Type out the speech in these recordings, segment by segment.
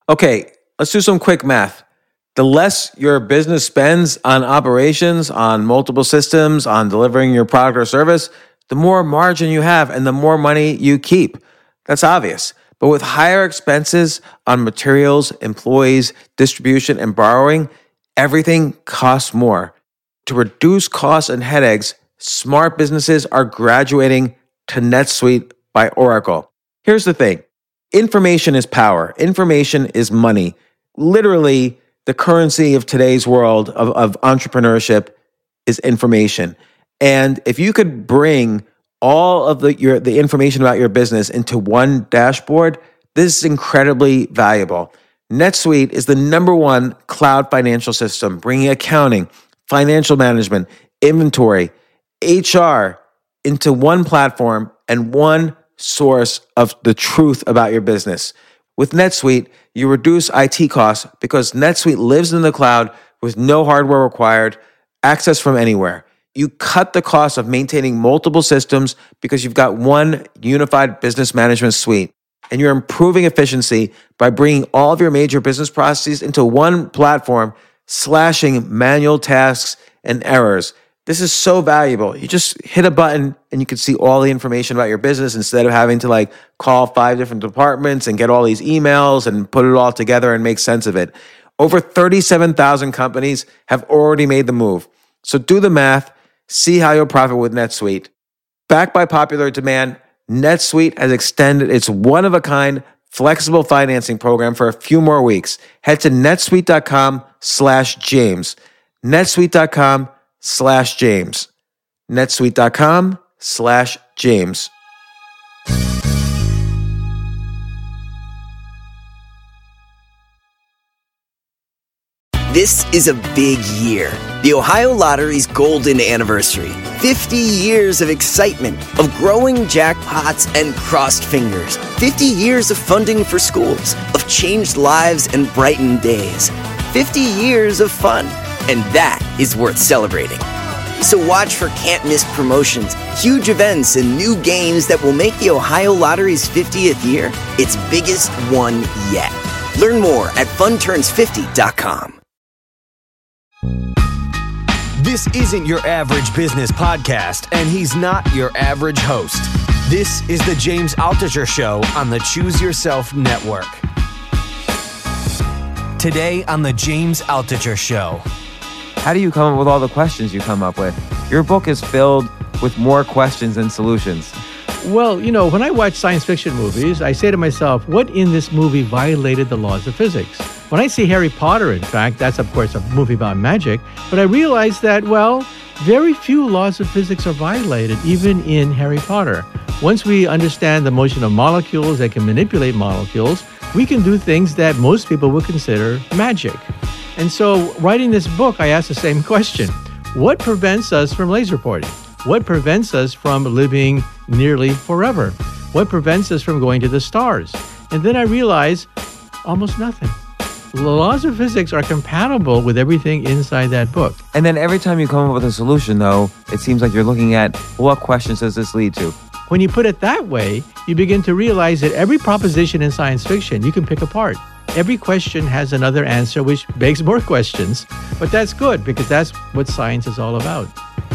Okay, let's do some quick math. The less your business spends on operations, on multiple systems, on delivering your product or service, the more margin you have and the more money you keep. That's obvious. But with higher expenses on materials, employees, distribution, and borrowing, everything costs more. To reduce costs and headaches, smart businesses are graduating to NetSuite by Oracle. Here's the thing. Information is power. Information is money. Literally, the currency of today's world of entrepreneurship is information. And if you could bring all of the information about your business into one dashboard, this is incredibly valuable. NetSuite is the number one cloud financial system, bringing accounting, financial management, inventory, HR into one platform and one source of the truth about your business. With NetSuite, you reduce IT costs because NetSuite lives in the cloud with no hardware required, access from anywhere. You cut the cost of maintaining multiple systems because you've got one unified business management suite. And you're improving efficiency by bringing all of your major business processes into one platform, slashing manual tasks and errors. This is so valuable. You just hit a button and you can see all the information about your business instead of having to call 5 different departments and get all these emails and put it all together and make sense of it. Over 37,000 companies have already made the move. So do the math, see how you'll profit with NetSuite. Backed by popular demand, NetSuite has extended its one-of-a-kind flexible financing program for a few more weeks. Head to netsuite.com/James. netsuite.com/James. netsuite.com/James. This is a big year. The Ohio Lottery's golden anniversary. 50 years of excitement, of growing jackpots and crossed fingers. 50 years of funding for schools, of changed lives and brightened days. 50 years of fun, and that is worth celebrating. So watch for can't-miss promotions, huge events, and new games that will make the Ohio Lottery's 50th year its biggest one yet. Learn more at funturns50.com. This isn't your average business podcast, and he's not your average host. This is the James Altucher Show on the Choose Yourself Network. Today on the James Altucher Show. How do you come up with all the questions you come up with? Your book is filled with more questions than solutions. Well, when I watch science fiction movies, I say to myself, what in this movie violated the laws of physics? When I see Harry Potter, in fact, that's of course a movie about magic, but I realize that, very few laws of physics are violated, even in Harry Potter. Once we understand the motion of molecules that can manipulate molecules, we can do things that most people would consider magic. And so, writing this book, I asked the same question. What prevents us from laser porting? What prevents us from living nearly forever? What prevents us from going to the stars? And then I realized almost nothing. The laws of physics are compatible with everything inside that book. And then every time you come up with a solution, though, it seems like you're looking at what questions does this lead to? When you put it that way, you begin to realize that every proposition in science fiction you can pick apart. Every question has another answer, which begs more questions. But that's good, because that's what science is all about.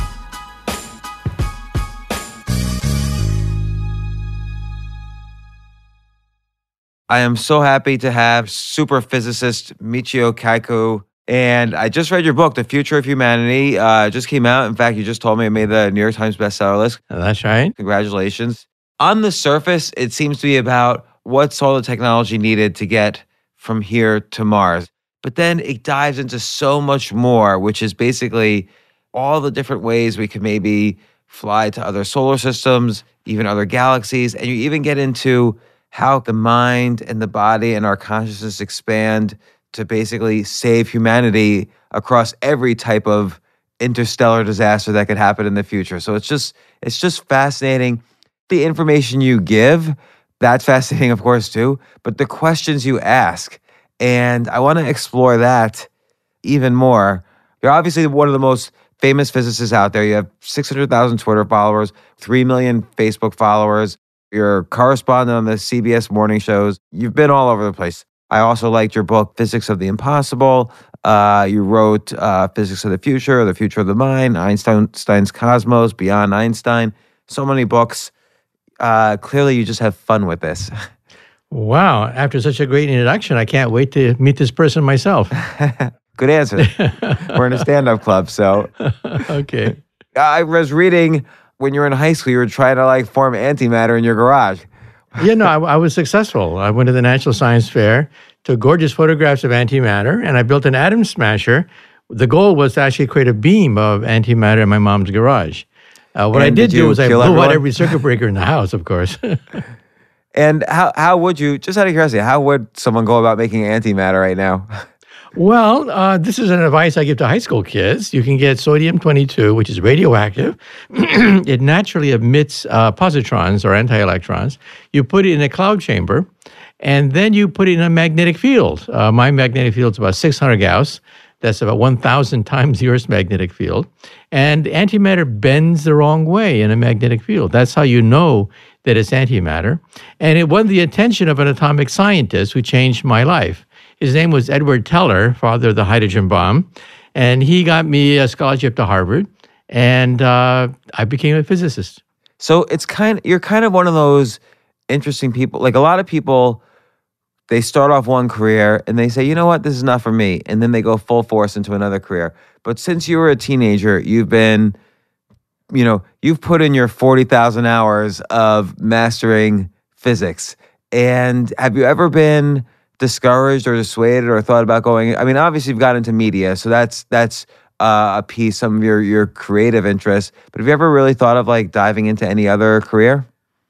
I am so happy to have super physicist Michio Kaku. And I just read your book, The Future of Humanity. It just came out. In fact, you just told me it made the New York Times bestseller list. That's right. Congratulations. On the surface, it seems to be about what's all the technology needed to get from here to Mars. But then it dives into so much more, which is basically all the different ways we could maybe fly to other solar systems, even other galaxies. And you even get into how the mind and the body and our consciousness expand to basically save humanity across every type of interstellar disaster that could happen in the future. So it's just fascinating. The information you give, that's fascinating, of course, too, but the questions you ask. And I want to explore that even more. You're obviously one of the most famous physicists out there. You have 600,000 Twitter followers, 3 million Facebook followers. You're a correspondent on the CBS morning shows. You've been all over the place. I also liked your book, Physics of the Impossible. You wrote Physics of the Future of the Mind, Einstein's Cosmos, Beyond Einstein. So many books. Clearly, you just have fun with this. Wow. After such a great introduction, I can't wait to meet this person myself. Good answer. We're in a stand-up club, so. Okay. I was reading when you were in high school, you were trying to form antimatter in your garage. Yeah, no, I was successful. I went to the National Science Fair, took gorgeous photographs of antimatter, and I built an atom smasher. The goal was to actually create a beam of antimatter in my mom's garage. What I did do was I blew out every circuit breaker in the house, of course. And how would you, just out of curiosity, how would someone go about making antimatter right now? Well, this is an advice I give to high school kids. You can get sodium-22, which is radioactive. It naturally emits positrons or anti-electrons. You put it in a cloud chamber, and then you put it in a magnetic field. My magnetic field is about 600 Gauss. That's about 1,000 times the Earth's magnetic field. And antimatter bends the wrong way in a magnetic field. That's how you know that it's antimatter. And it won the attention of an atomic scientist who changed my life. His name was Edward Teller, father of the hydrogen bomb. And he got me a scholarship to Harvard. And I became a physicist. So you're kind of one of those interesting people. Like a lot of people, they start off one career and they say, you know what, this is not for me. And then they go full force into another career. But since you were a teenager, you've put in your 40,000 hours of mastering physics. And have you ever been discouraged or dissuaded or thought about going? I mean, obviously you've got into media, so that's a piece, some of your creative interests. But have you ever really thought of diving into any other career?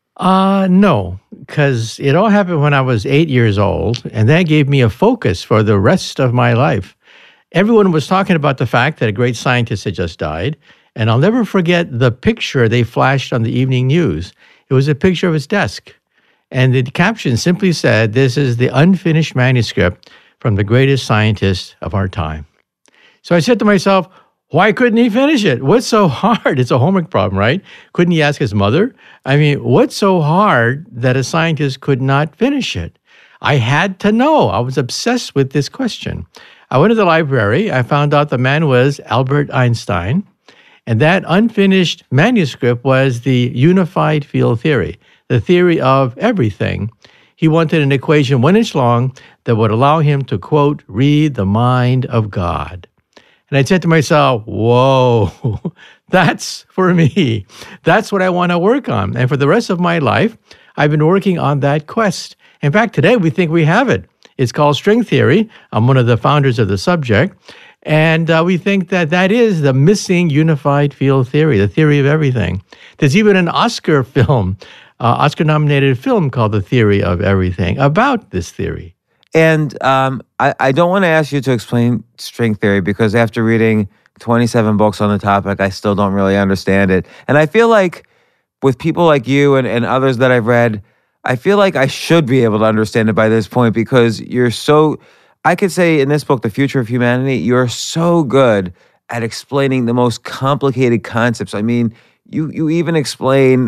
No, because it all happened when I was 8 years old, and that gave me a focus for the rest of my life. Everyone was talking about the fact that a great scientist had just died, and I'll never forget the picture they flashed on the evening news. It was a picture of his desk, and the caption simply said, "This is the unfinished manuscript from the greatest scientist of our time." So I said to myself, why couldn't he finish it? What's so hard? It's a homework problem, right? Couldn't he ask his mother? I mean, what's so hard that a scientist could not finish it? I had to know. I was obsessed with this question. I went to the library. I found out the man was Albert Einstein. And that unfinished manuscript was the unified field theory, the theory of everything. He wanted an equation 1 inch long that would allow him to, quote, read the mind of God. And I said to myself, whoa, that's for me. That's what I want to work on. And for the rest of my life, I've been working on that quest. In fact, today we think we have it. It's called string theory. I'm one of the founders of the subject. And we think that that is the missing unified field theory, the theory of everything. There's even an Oscar film, Oscar-nominated film called The Theory of Everything, about this theory. And I don't want to ask you to explain string theory because after reading 27 books on the topic, I still don't really understand it. And I feel like with people like you and others that I've read, I feel like I should be able to understand it by this point because you're so, I could say in this book, The Future of Humanity, you're so good at explaining the most complicated concepts. I mean, you even explain,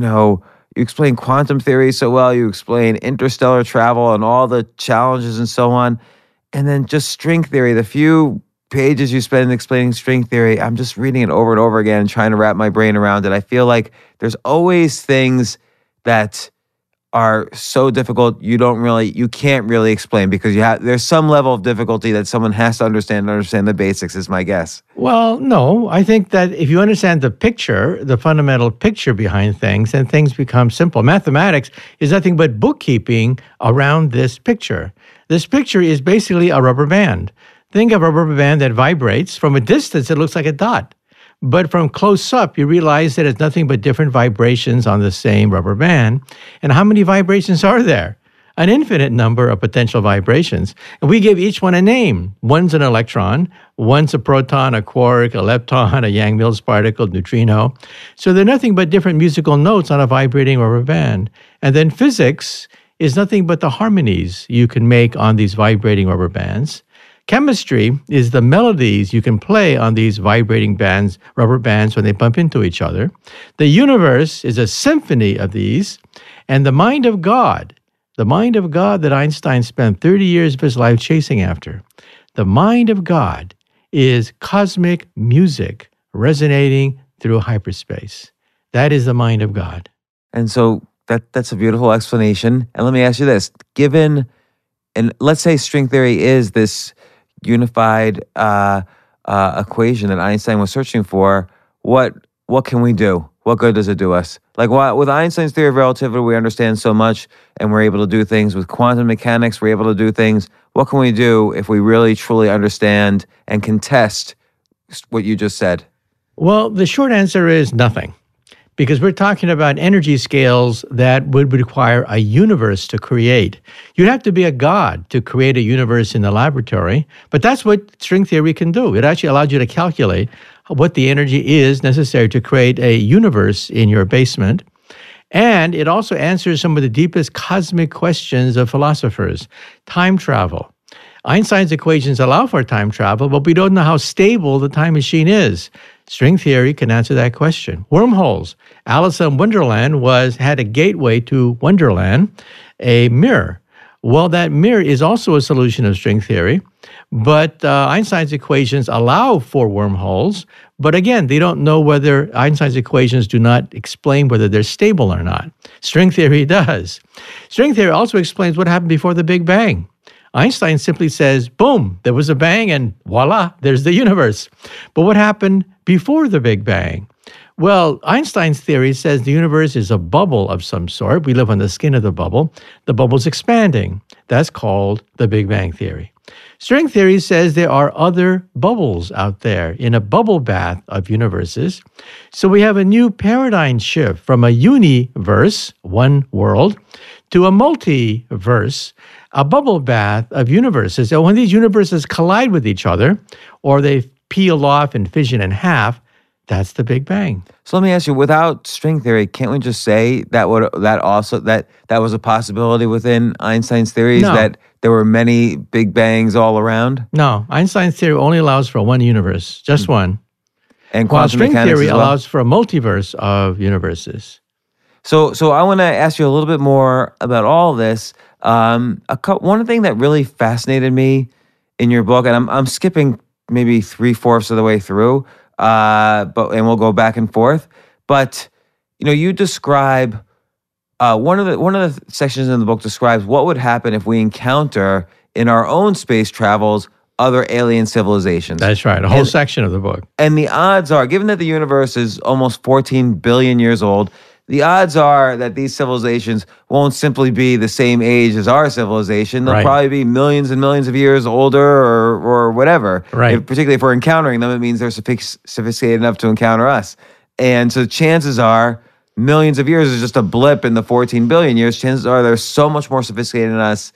you explain quantum theory so well, you explain interstellar travel and all the challenges and so on. And then just string theory, the few pages you spend explaining string theory, I'm just reading it over and over again and trying to wrap my brain around it. I feel like there's always things that are so difficult you can't really explain because there's some level of difficulty that someone has to understand the basics is my guess. Well, no, I think that if you understand the picture, the fundamental picture behind things, then things become simple. Mathematics is nothing but bookkeeping around this picture. This picture is basically a rubber band. Think of a rubber band that vibrates. From a distance, it looks like a dot. But from close up, you realize that it's nothing but different vibrations on the same rubber band. And how many vibrations are there? An infinite number of potential vibrations. And we give each one a name. One's an electron, one's a proton, a quark, a lepton, a Yang-Mills particle, neutrino. So they're nothing but different musical notes on a vibrating rubber band. And then physics is nothing but the harmonies you can make on these vibrating rubber bands. Chemistry is the melodies you can play on these vibrating bands, rubber bands, when they bump into each other. The universe is a symphony of these, and the mind of God, the mind of God that Einstein spent 30 years of his life chasing after. The mind of God is cosmic music resonating through hyperspace. That is the mind of God. And so that's a beautiful explanation. And let me ask you this. Given, and let's say string theory is this unified equation that Einstein was searching for, what can we do? What good does it do us? Like with Einstein's theory of relativity, we understand so much and we're able to do things. With quantum mechanics, we're able to do things. What can we do if we really, truly understand and can test what you just said? Well, the short answer is nothing, because we're talking about energy scales that would require a universe to create. You'd have to be a god to create a universe in the laboratory, but that's what string theory can do. It actually allows you to calculate what the energy is necessary to create a universe in your basement. And it also answers some of the deepest cosmic questions of philosophers. Time travel. Einstein's equations allow for time travel, but we don't know how stable the time machine is. String theory can answer that question. Wormholes. Alice in Wonderland had a gateway to Wonderland, a mirror. Well, that mirror is also a solution of string theory, but Einstein's equations allow for wormholes. But again, they don't know whether Einstein's equations do not explain whether they're stable or not. String theory does. String theory also explains what happened before the Big Bang. Einstein simply says, boom, there was a bang and voila, there's the universe. But what happened before the Big Bang? Well, Einstein's theory says the universe is a bubble of some sort. We live on the skin of the bubble. The bubble's expanding. That's called the Big Bang theory. String theory says there are other bubbles out there in a bubble bath of universes. So we have a new paradigm shift from a universe, one world, to a multiverse, a bubble bath of universes. So when these universes collide with each other, or they peel off and fission in half, that's the Big Bang. So let me ask you, without string theory, can't we just say that was a possibility within Einstein's theories, No. that there were many Big Bangs all around? No, Einstein's theory only allows for one universe, just one. And While quantum string mechanics theory as well? allows for a multiverse of universes. So I want to ask you a little bit more about all this. One thing that really fascinated me in your book, and I'm skipping maybe 3/4 of the way through, and we'll go back and forth. But you describe one of the sections in the book describes what would happen if we encounter in our own space travels other alien civilizations. That's right, a whole section of the book. And the odds are, given that the universe is almost 14 billion years old, the odds are that these civilizations won't simply be the same age as our civilization. They'll Right. probably be millions and millions of years older or whatever. Right. Particularly if we're encountering them, it means they're sophisticated enough to encounter us. And so chances are millions of years is just a blip in the 14 billion years. Chances are they're so much more sophisticated than us,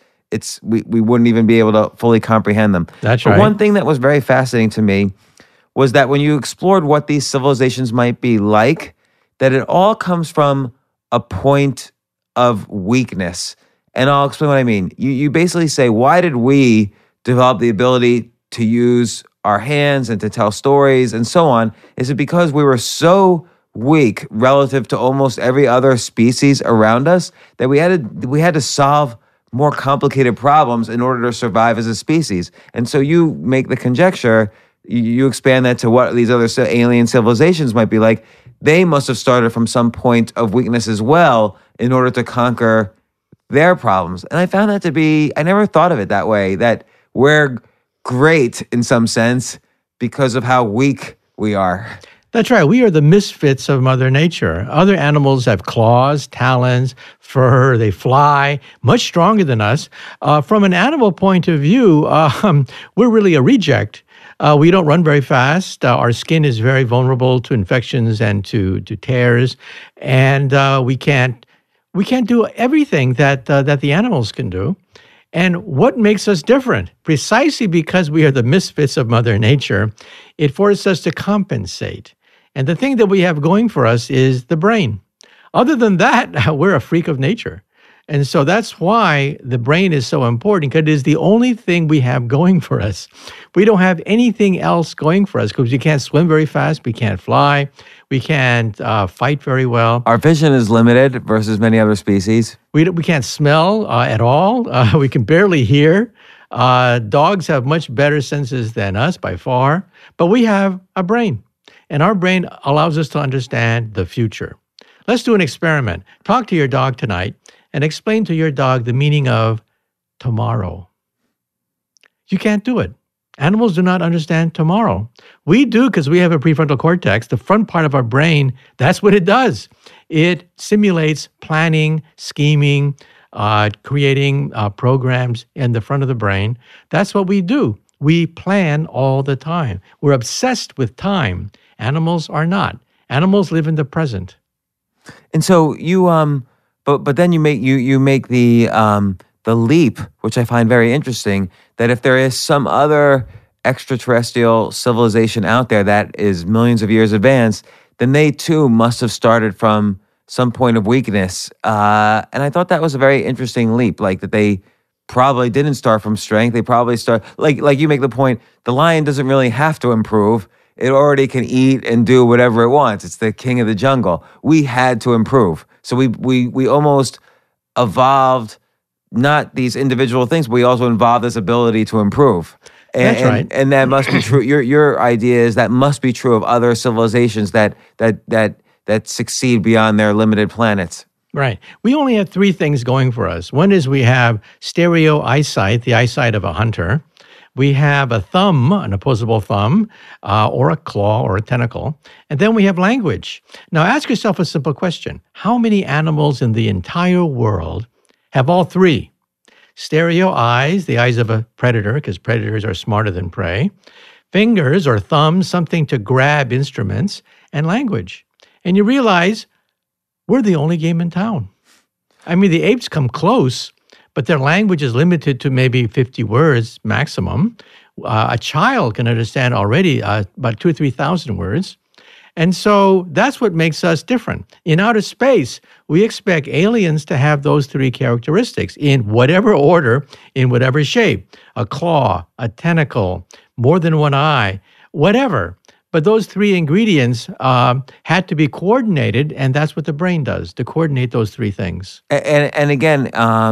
we wouldn't even be able to fully comprehend them. That's But right. one thing that was very fascinating to me was that when you explored what these civilizations might be like, that it all comes from a point of weakness. And I'll explain what I mean. You basically say, why did we develop the ability to use our hands and to tell stories and so on? Is it because we were so weak relative to almost every other species around us that we had to solve more complicated problems in order to survive as a species? And so you make the conjecture, you expand that to what these other alien civilizations might be like. They must have started from some point of weakness as well in order to conquer their problems. And I found that to be, I never thought of it that way, that we're great in some sense because of how weak we are. That's right. We are the misfits of Mother Nature. Other animals have claws, talons, fur, they fly, much stronger than us. From an animal point of view, we're really a reject. We don't run very fast. Our skin is very vulnerable to infections and to tears, and we can't do everything that the animals can do. And what makes us different? Precisely because we are the misfits of Mother Nature, it forces us to compensate. And the thing that we have going for us is the brain. Other than that, we're a freak of nature. And so that's why the brain is so important, because it is the only thing we have going for us. We don't have anything else going for us because we can't swim very fast, we can't fly, we can't fight very well. Our vision is limited versus many other species. We can't smell at all. We can barely hear. Dogs have much better senses than us by far, but we have a brain, and our brain allows us to understand the future. Let's do an experiment. Talk to your dog tonight and explain to your dog the meaning of tomorrow. You can't do it. Animals do not understand tomorrow. We do because we have a prefrontal cortex, the front part of our brain. That's what it does. It simulates planning, scheming, creating programs in the front of the brain. That's what we do. We plan all the time. We're obsessed with time. Animals are not. Animals live in the present. And so you but then you make the leap, which I find very interesting, that if there is some other extraterrestrial civilization out there that is millions of years advanced, then they too must have started from some point of weakness. And I thought that was a very interesting leap, like that they probably didn't start from strength. They probably start, like you make the point, the lion doesn't really have to improve. It already can eat and do whatever it wants. It's the king of the jungle. We had to improve. So we almost evolved not these individual things, but we also evolved this ability to improve. That's right. And that must be true. Your idea is that must be true of other civilizations that succeed beyond their limited planets. Right. We only have three things going for us. One is we have stereo eyesight, the eyesight of a hunter. We have a thumb, an opposable thumb, or a claw or a tentacle. And then we have language. Now ask yourself a simple question. How many animals in the entire world have all three? Stereo eyes, the eyes of a predator, because predators are smarter than prey. Fingers or thumbs, something to grab instruments. And language. And you realize we're the only game in town. I mean, the apes come close, but their language is limited to maybe 50 words maximum. A child can understand already about 2,000 or 3,000 words. And so that's what makes us different. In outer space, we expect aliens to have those three characteristics in whatever order, in whatever shape. A claw, a tentacle, more than one eye, whatever. But those three ingredients had to be coordinated, and that's what the brain does, to coordinate those three things. And again,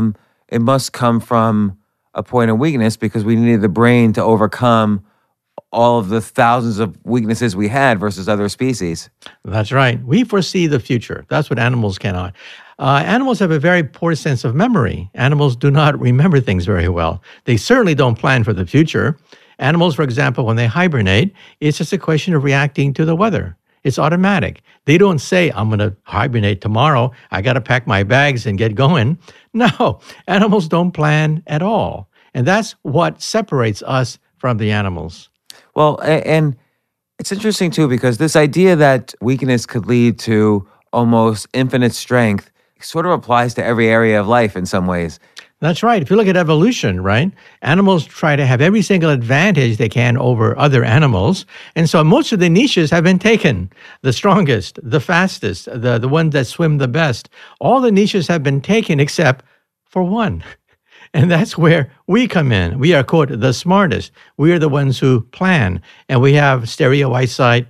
it must come from a point of weakness because we needed the brain to overcome all of the thousands of weaknesses we had versus other species. That's right. We foresee the future. That's what animals cannot. Animals have a very poor sense of memory. Animals do not remember things very well. They certainly don't plan for the future. Animals, for example, when they hibernate, it's just a question of reacting to the weather. It's automatic. They don't say, I'm going to hibernate tomorrow. I got to pack my bags and get going. No, animals don't plan at all. And that's what separates us from the animals. Well, and it's interesting, too, because this idea that weakness could lead to almost infinite strength sort of applies to every area of life in some ways. That's right. If you look at evolution, right, animals try to have every single advantage they can over other animals. And so most of the niches have been taken. The strongest, the fastest, the ones that swim the best. All the niches have been taken except for one. And that's where we come in. We are, quote, the smartest. We are the ones who plan. And we have stereo eyesight,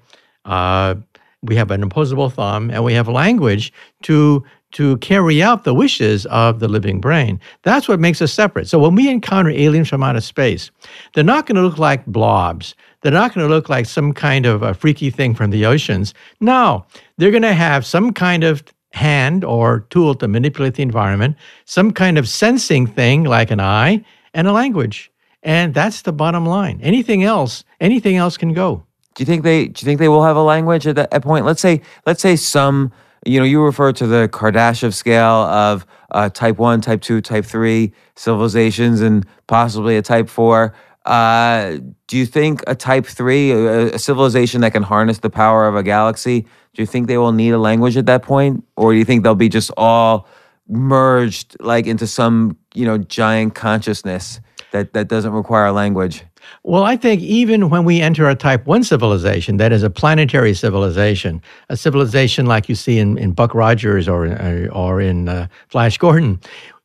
we have an opposable thumb, and we have language to carry out the wishes of the living brain. That's what makes us separate. So when we encounter aliens from outer space, they're not going to look like blobs. They're not going to look like some kind of a freaky thing from the oceans. No, they're going to have some kind of hand or tool to manipulate the environment, some kind of sensing thing like an eye, and a language. And that's the bottom line. Anything else can go. Do you think they will have a language at that point? Let's say some, you refer to the Kardashev scale of type 1, type 2, type 3 civilizations and possibly a type 4. Do you think a type 3, a civilization that can harness the power of a galaxy, do you think they will need a language at that point? Or do you think they'll be just all merged like into some, giant consciousness that doesn't require a language? Well, I think even when we enter a type 1 civilization, that is a planetary civilization, a civilization like you see in Buck Rogers or in Flash Gordon,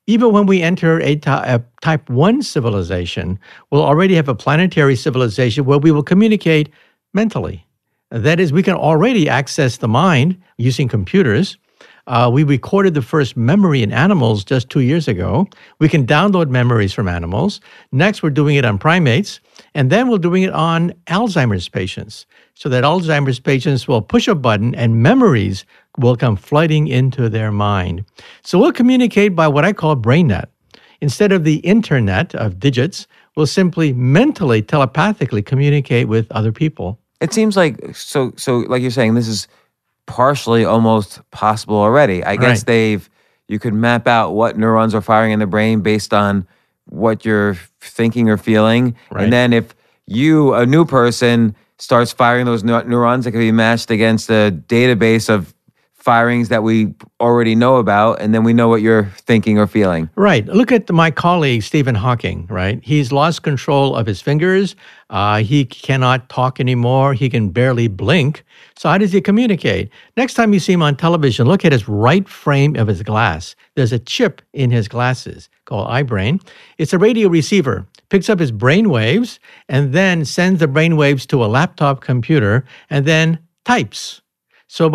Even when we enter a type 1 civilization, we'll already have a planetary civilization where we will communicate mentally. That is, we can already access the mind using computers. We recorded the first memory in animals just 2 years ago. We can download memories from animals. Next, we're doing it on primates. And then we're doing it on Alzheimer's patients, so that Alzheimer's patients will push a button and memories will come flooding into their mind. So we'll communicate by what I call BrainNet. Instead of the internet of digits, we'll simply mentally, telepathically communicate with other people. It seems like, so like you're saying, this is partially almost possible already. I guess you could map out what neurons are firing in the brain based on what you're thinking or feeling. Right. And then if you, a new person, starts firing those neurons, that can be matched against a database of firings that we already know about, and then we know what you're thinking or feeling. Right. Look at my colleague, Stephen Hawking, right? He's lost control of his fingers. He cannot talk anymore. He can barely blink. So how does he communicate? Next time you see him on television, look at his right frame of his glass. There's a chip in his glasses called iBrain. It's a radio receiver. Picks up his brain waves and then sends the brain waves to a laptop computer and then types. So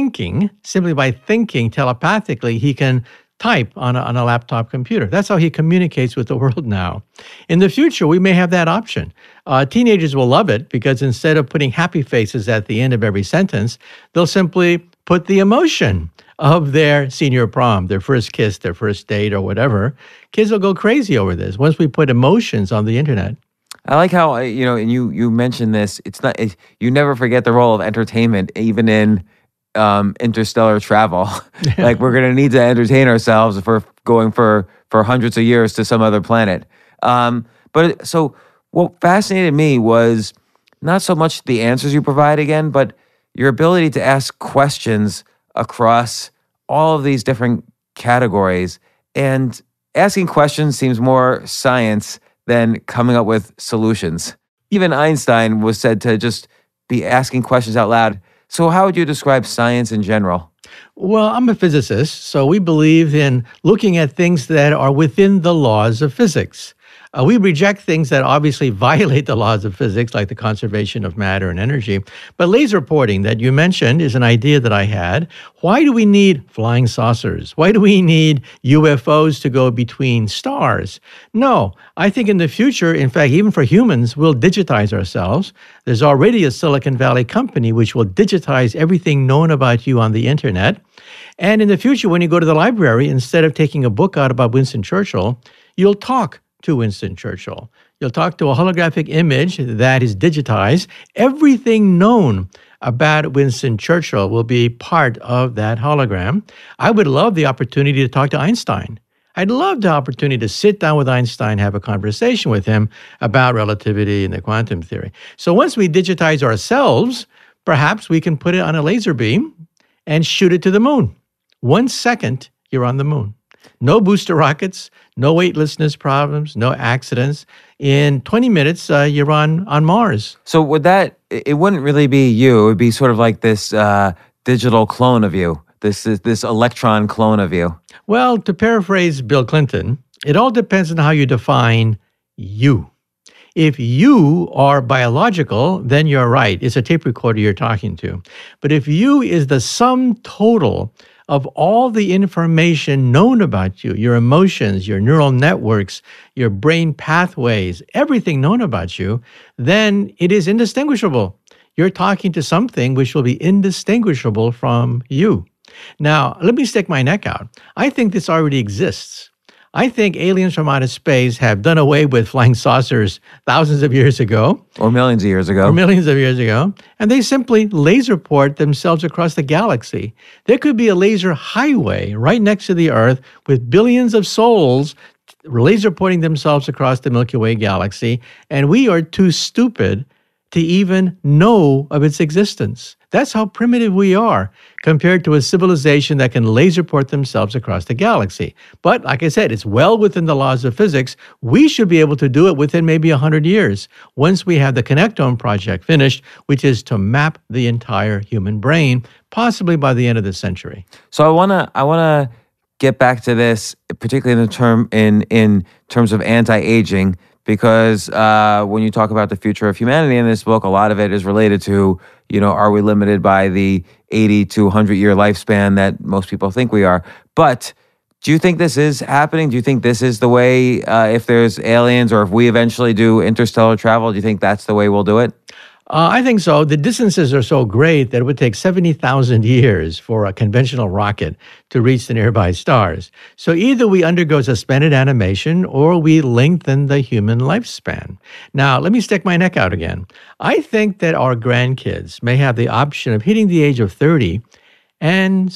simply by thinking telepathically, he can type on a laptop computer. That's how he communicates with the world now. In the future, we may have that option. Teenagers will love it because instead of putting happy faces at the end of every sentence, they'll simply put the emotion of their senior prom, their first kiss, their first date, or whatever. Kids will go crazy over this once we put emotions on the internet. I like how, and you mentioned this, you never forget the role of entertainment, even in interstellar travel. Like, we're going to need to entertain ourselves if we're going for hundreds of years to some other planet. So what fascinated me was not so much the answers you provide again, but your ability to ask questions across all of these different categories. And asking questions seems more science than coming up with solutions. Even Einstein was said to just be asking questions out loud. So how would you describe science in general? Well, I'm a physicist, so we believe in looking at things that are within the laws of physics. We reject things that obviously violate the laws of physics, like the conservation of matter and energy. But laser porting that you mentioned is an idea that I had. Why do we need flying saucers? Why do we need UFOs to go between stars? No, I think in the future, in fact, even for humans, we'll digitize ourselves. There's already a Silicon Valley company which will digitize everything known about you on the internet. And in the future, when you go to the library, instead of taking a book out about Winston Churchill, you'll talk to Winston Churchill. You'll talk to a holographic image that is digitized. Everything known about Winston Churchill will be part of that hologram. I would love the opportunity to talk to Einstein. I'd love the opportunity to sit down with Einstein, have a conversation with him about relativity and the quantum theory. So once we digitize ourselves, perhaps we can put it on a laser beam and shoot it to the moon. 1 second, you're on the moon. No booster rockets, no weightlessness problems, no accidents. In 20 minutes, you're on Mars. So it wouldn't really be you. It would be sort of like this digital clone of you, this electron clone of you. Well, to paraphrase Bill Clinton, it all depends on how you define you. If you are biological, then you're right. It's a tape recorder you're talking to. But if you is the sum total of all the information known about you, your emotions, your neural networks, your brain pathways, everything known about you, then it is indistinguishable. You're talking to something which will be indistinguishable from you. Now, let me stick my neck out. I think this already exists. I think aliens from outer space have done away with flying saucers thousands of years ago. Or millions of years ago. And they simply laser port themselves across the galaxy. There could be a laser highway right next to the Earth with billions of souls laser porting themselves across the Milky Way galaxy, and we are too stupid to even know of its existence. That's how primitive we are compared to a civilization that can laser port themselves across the galaxy. But like I said, it's well within the laws of physics. We should be able to do it within maybe 100 years once we have the Connectome project finished, which is to map the entire human brain, possibly by the end of the century. So I wanna get back to this, particularly in terms of anti-aging, because when you talk about the future of humanity in this book, a lot of it is related to, are we limited by the 80 to 100-year lifespan that most people think we are? But do you think this is happening? Do you think this is the way, if there's aliens or if we eventually do interstellar travel, do you think that's the way we'll do it? I think so. The distances are so great that it would take 70,000 years for a conventional rocket to reach the nearby stars. So either we undergo suspended animation or we lengthen the human lifespan. Now, let me stick my neck out again. I think that our grandkids may have the option of hitting the age of 30 and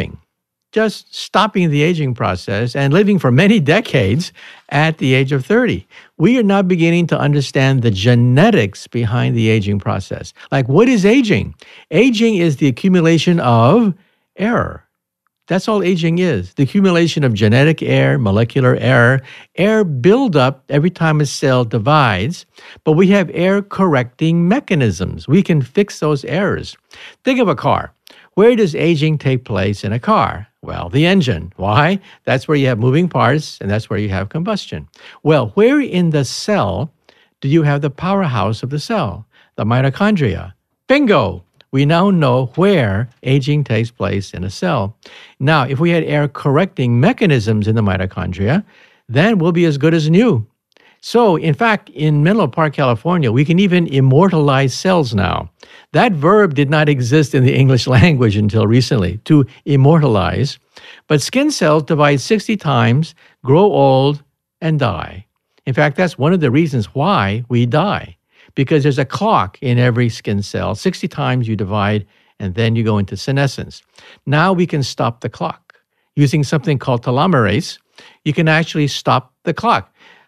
just stopping the aging process and living for many decades at the age of 30. We are now beginning to understand the genetics behind the aging process. Like, what is aging? Aging is the accumulation of error. That's all aging is, the accumulation of genetic error, molecular error. Error build up every time a cell divides, but we have error correcting mechanisms. We can fix those errors. Think of a car. Where does aging take place in a car? Well, the engine. Why? That's where you have moving parts, and that's where you have combustion. Well, where in the cell do you have the powerhouse of the cell? The mitochondria. Bingo! We now know where aging takes place in a cell. Now, if we had error-correcting mechanisms in the mitochondria, then we'll be as good as new. So, in fact, in Menlo Park, California, we can even immortalize cells now. That verb did not exist in the English language until recently, to immortalize. But skin cells divide 60 times, grow old, and die. In fact, that's one of the reasons why we die, because there's a clock in every skin cell. 60 times you divide, and then you go into senescence. Now we can stop the clock. Using something called telomerase, you can actually stop the clock.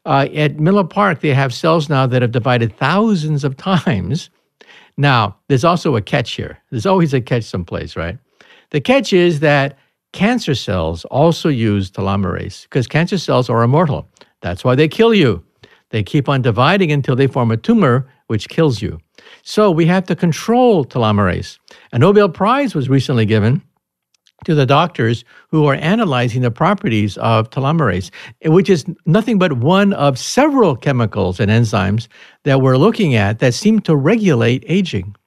At Menlo Park, they have cells now that have divided thousands of times. Now, there's also a catch here. There's always a catch someplace, right? The catch is that cancer cells also use telomerase because cancer cells are immortal. That's why they kill you. They keep on dividing until they form a tumor, which kills you. So we have to control telomerase. A Nobel Prize was recently given to the doctors who are analyzing the properties of telomerase, which is nothing but one of several chemicals and enzymes that we're looking at that seem to regulate aging.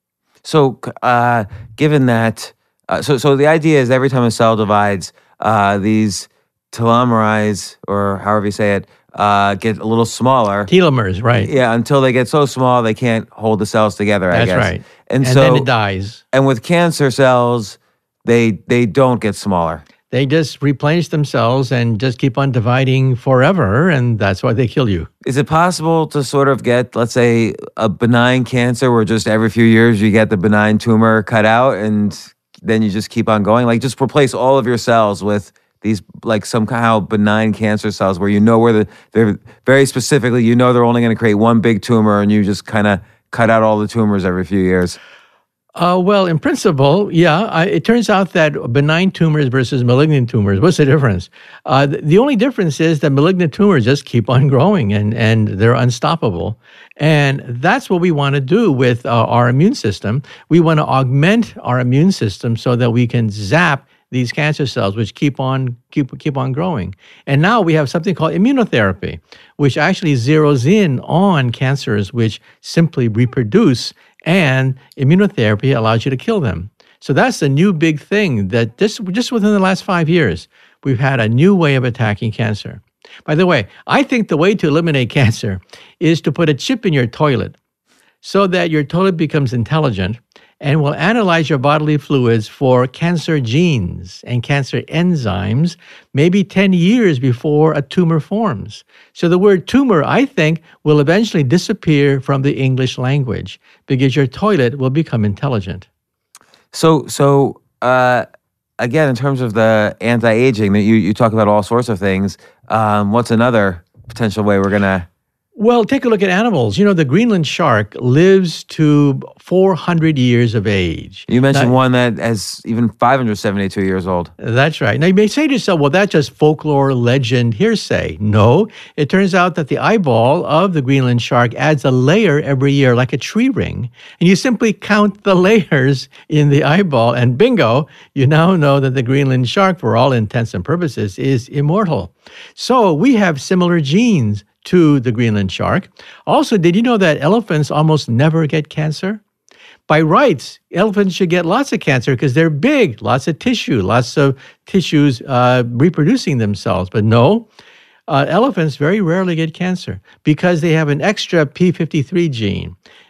So, given that, so the idea is every time a cell divides, these telomerase, or however you say it, get a little smaller. Telomeres, right. Yeah, until they get so small they can't hold the cells together, I guess. That's right. And so, then it dies. And with cancer cells, they don't get smaller. They just replenish themselves and just keep on dividing forever, and that's why they kill you. Is it possible to sort of get, let's say, a benign cancer where just every few years you get the benign tumor cut out and then you just keep on going? Like, just replace all of your cells with these, like, somehow benign cancer cells where where they're very specifically, they're only going to create one big tumor and you just kind of cut out all the tumors every few years. Well, in principle, yeah. It turns out that benign tumors versus malignant tumors, what's the difference? The only difference is that malignant tumors just keep on growing and they're unstoppable. And that's what we want to do with our immune system. We want to augment our immune system so that we can zap these cancer cells, which keep on growing. And now we have something called immunotherapy, which actually zeroes in on cancers which simply reproduce, and immunotherapy allows you to kill them. So that's a new big thing that just within the last 5 years, we've had a new way of attacking cancer. By the way, I think the way to eliminate cancer is to put a chip in your toilet so that your toilet becomes intelligent and will analyze your bodily fluids for cancer genes and cancer enzymes maybe 10 years before a tumor forms. So the word tumor, I think, will eventually disappear from the English language because your toilet will become intelligent. So again, in terms of the anti-aging, that you talk about all sorts of things. What's another potential way we're going to... Well, take a look at animals. The Greenland shark lives to 400 years of age. You mentioned one that is even 572 years old. That's right. Now, you may say to yourself, well, that's just folklore, legend, hearsay. No, it turns out that the eyeball of the Greenland shark adds a layer every year, like a tree ring. And you simply count the layers in the eyeball, and bingo, you now know that the Greenland shark, for all intents and purposes, is immortal. So we have similar genes to the Greenland shark. Also, did you know that elephants almost never get cancer? By rights, elephants should get lots of cancer because they're big, lots of tissues reproducing themselves. But no, elephants very rarely get cancer because they have an extra P53 gene.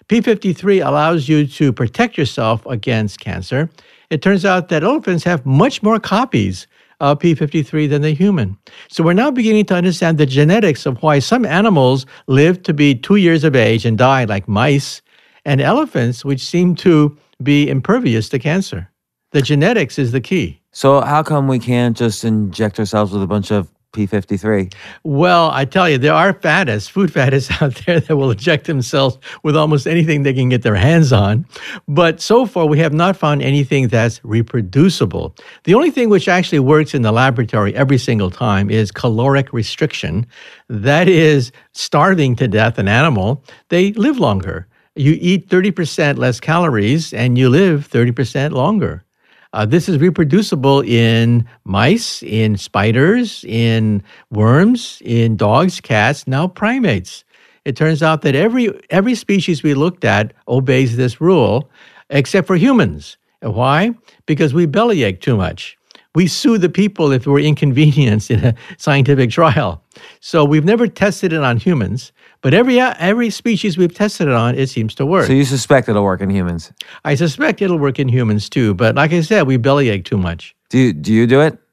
P53 allows you to protect yourself against cancer. It turns out that elephants have much more copies of P53 than the human. So we're now beginning to understand the genetics of why some animals live to be 2 years of age and die, like mice, and elephants, which seem to be impervious to cancer. The genetics is the key. So how come we can't just inject ourselves with a bunch of P53? Well, I tell you, there are food fattists out there that will inject themselves with almost anything they can get their hands on. But so far, we have not found anything that's reproducible. The only thing which actually works in the laboratory every single time is caloric restriction. That is starving to death an animal. They live longer. You eat 30% less calories and you live 30% longer. This is reproducible in mice, in spiders, in worms, in dogs, cats, now primates. It turns out that every species we looked at obeys this rule, except for humans. Why? Because we bellyache too much. We sue the people if we're inconvenienced in a scientific trial. So we've never tested it on humans, but every species we've tested it on, it seems to work. So you suspect it'll work in humans? I suspect it'll work in humans too, but like I said, we bellyache too much. Do you do it?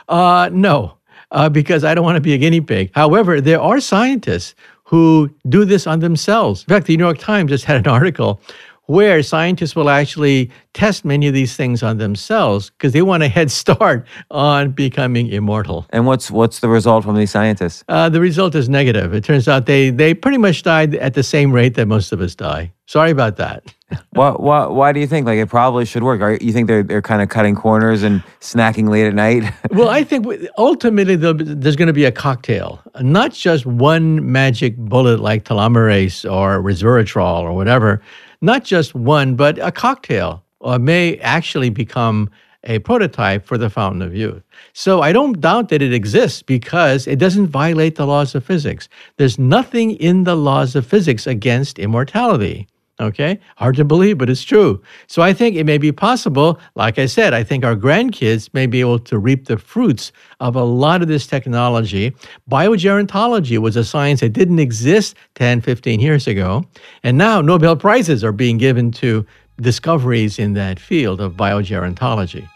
No, because I don't want to be a guinea pig. However, there are scientists who do this on themselves. In fact, the New York Times just had an article where scientists will actually test many of these things on themselves because they want a head start on becoming immortal. And what's the result from these scientists? The result is negative. It turns out they pretty much died at the same rate that most of us die. Sorry about that. Why do you think it probably should work? You think they're kind of cutting corners and snacking late at night? Well, I think ultimately there's going to be a cocktail, not just one magic bullet like telomerase or resveratrol or whatever. Not just one, but a cocktail may actually become a prototype for the fountain of youth. So I don't doubt that it exists because it doesn't violate the laws of physics. There's nothing in the laws of physics against immortality. Okay? Hard to believe, but it's true. So I think it may be possible. Like I said, I think our grandkids may be able to reap the fruits of a lot of this technology. Biogerontology was a science that didn't exist 10, 15 years ago. And now Nobel Prizes are being given to discoveries in that field of biogerontology.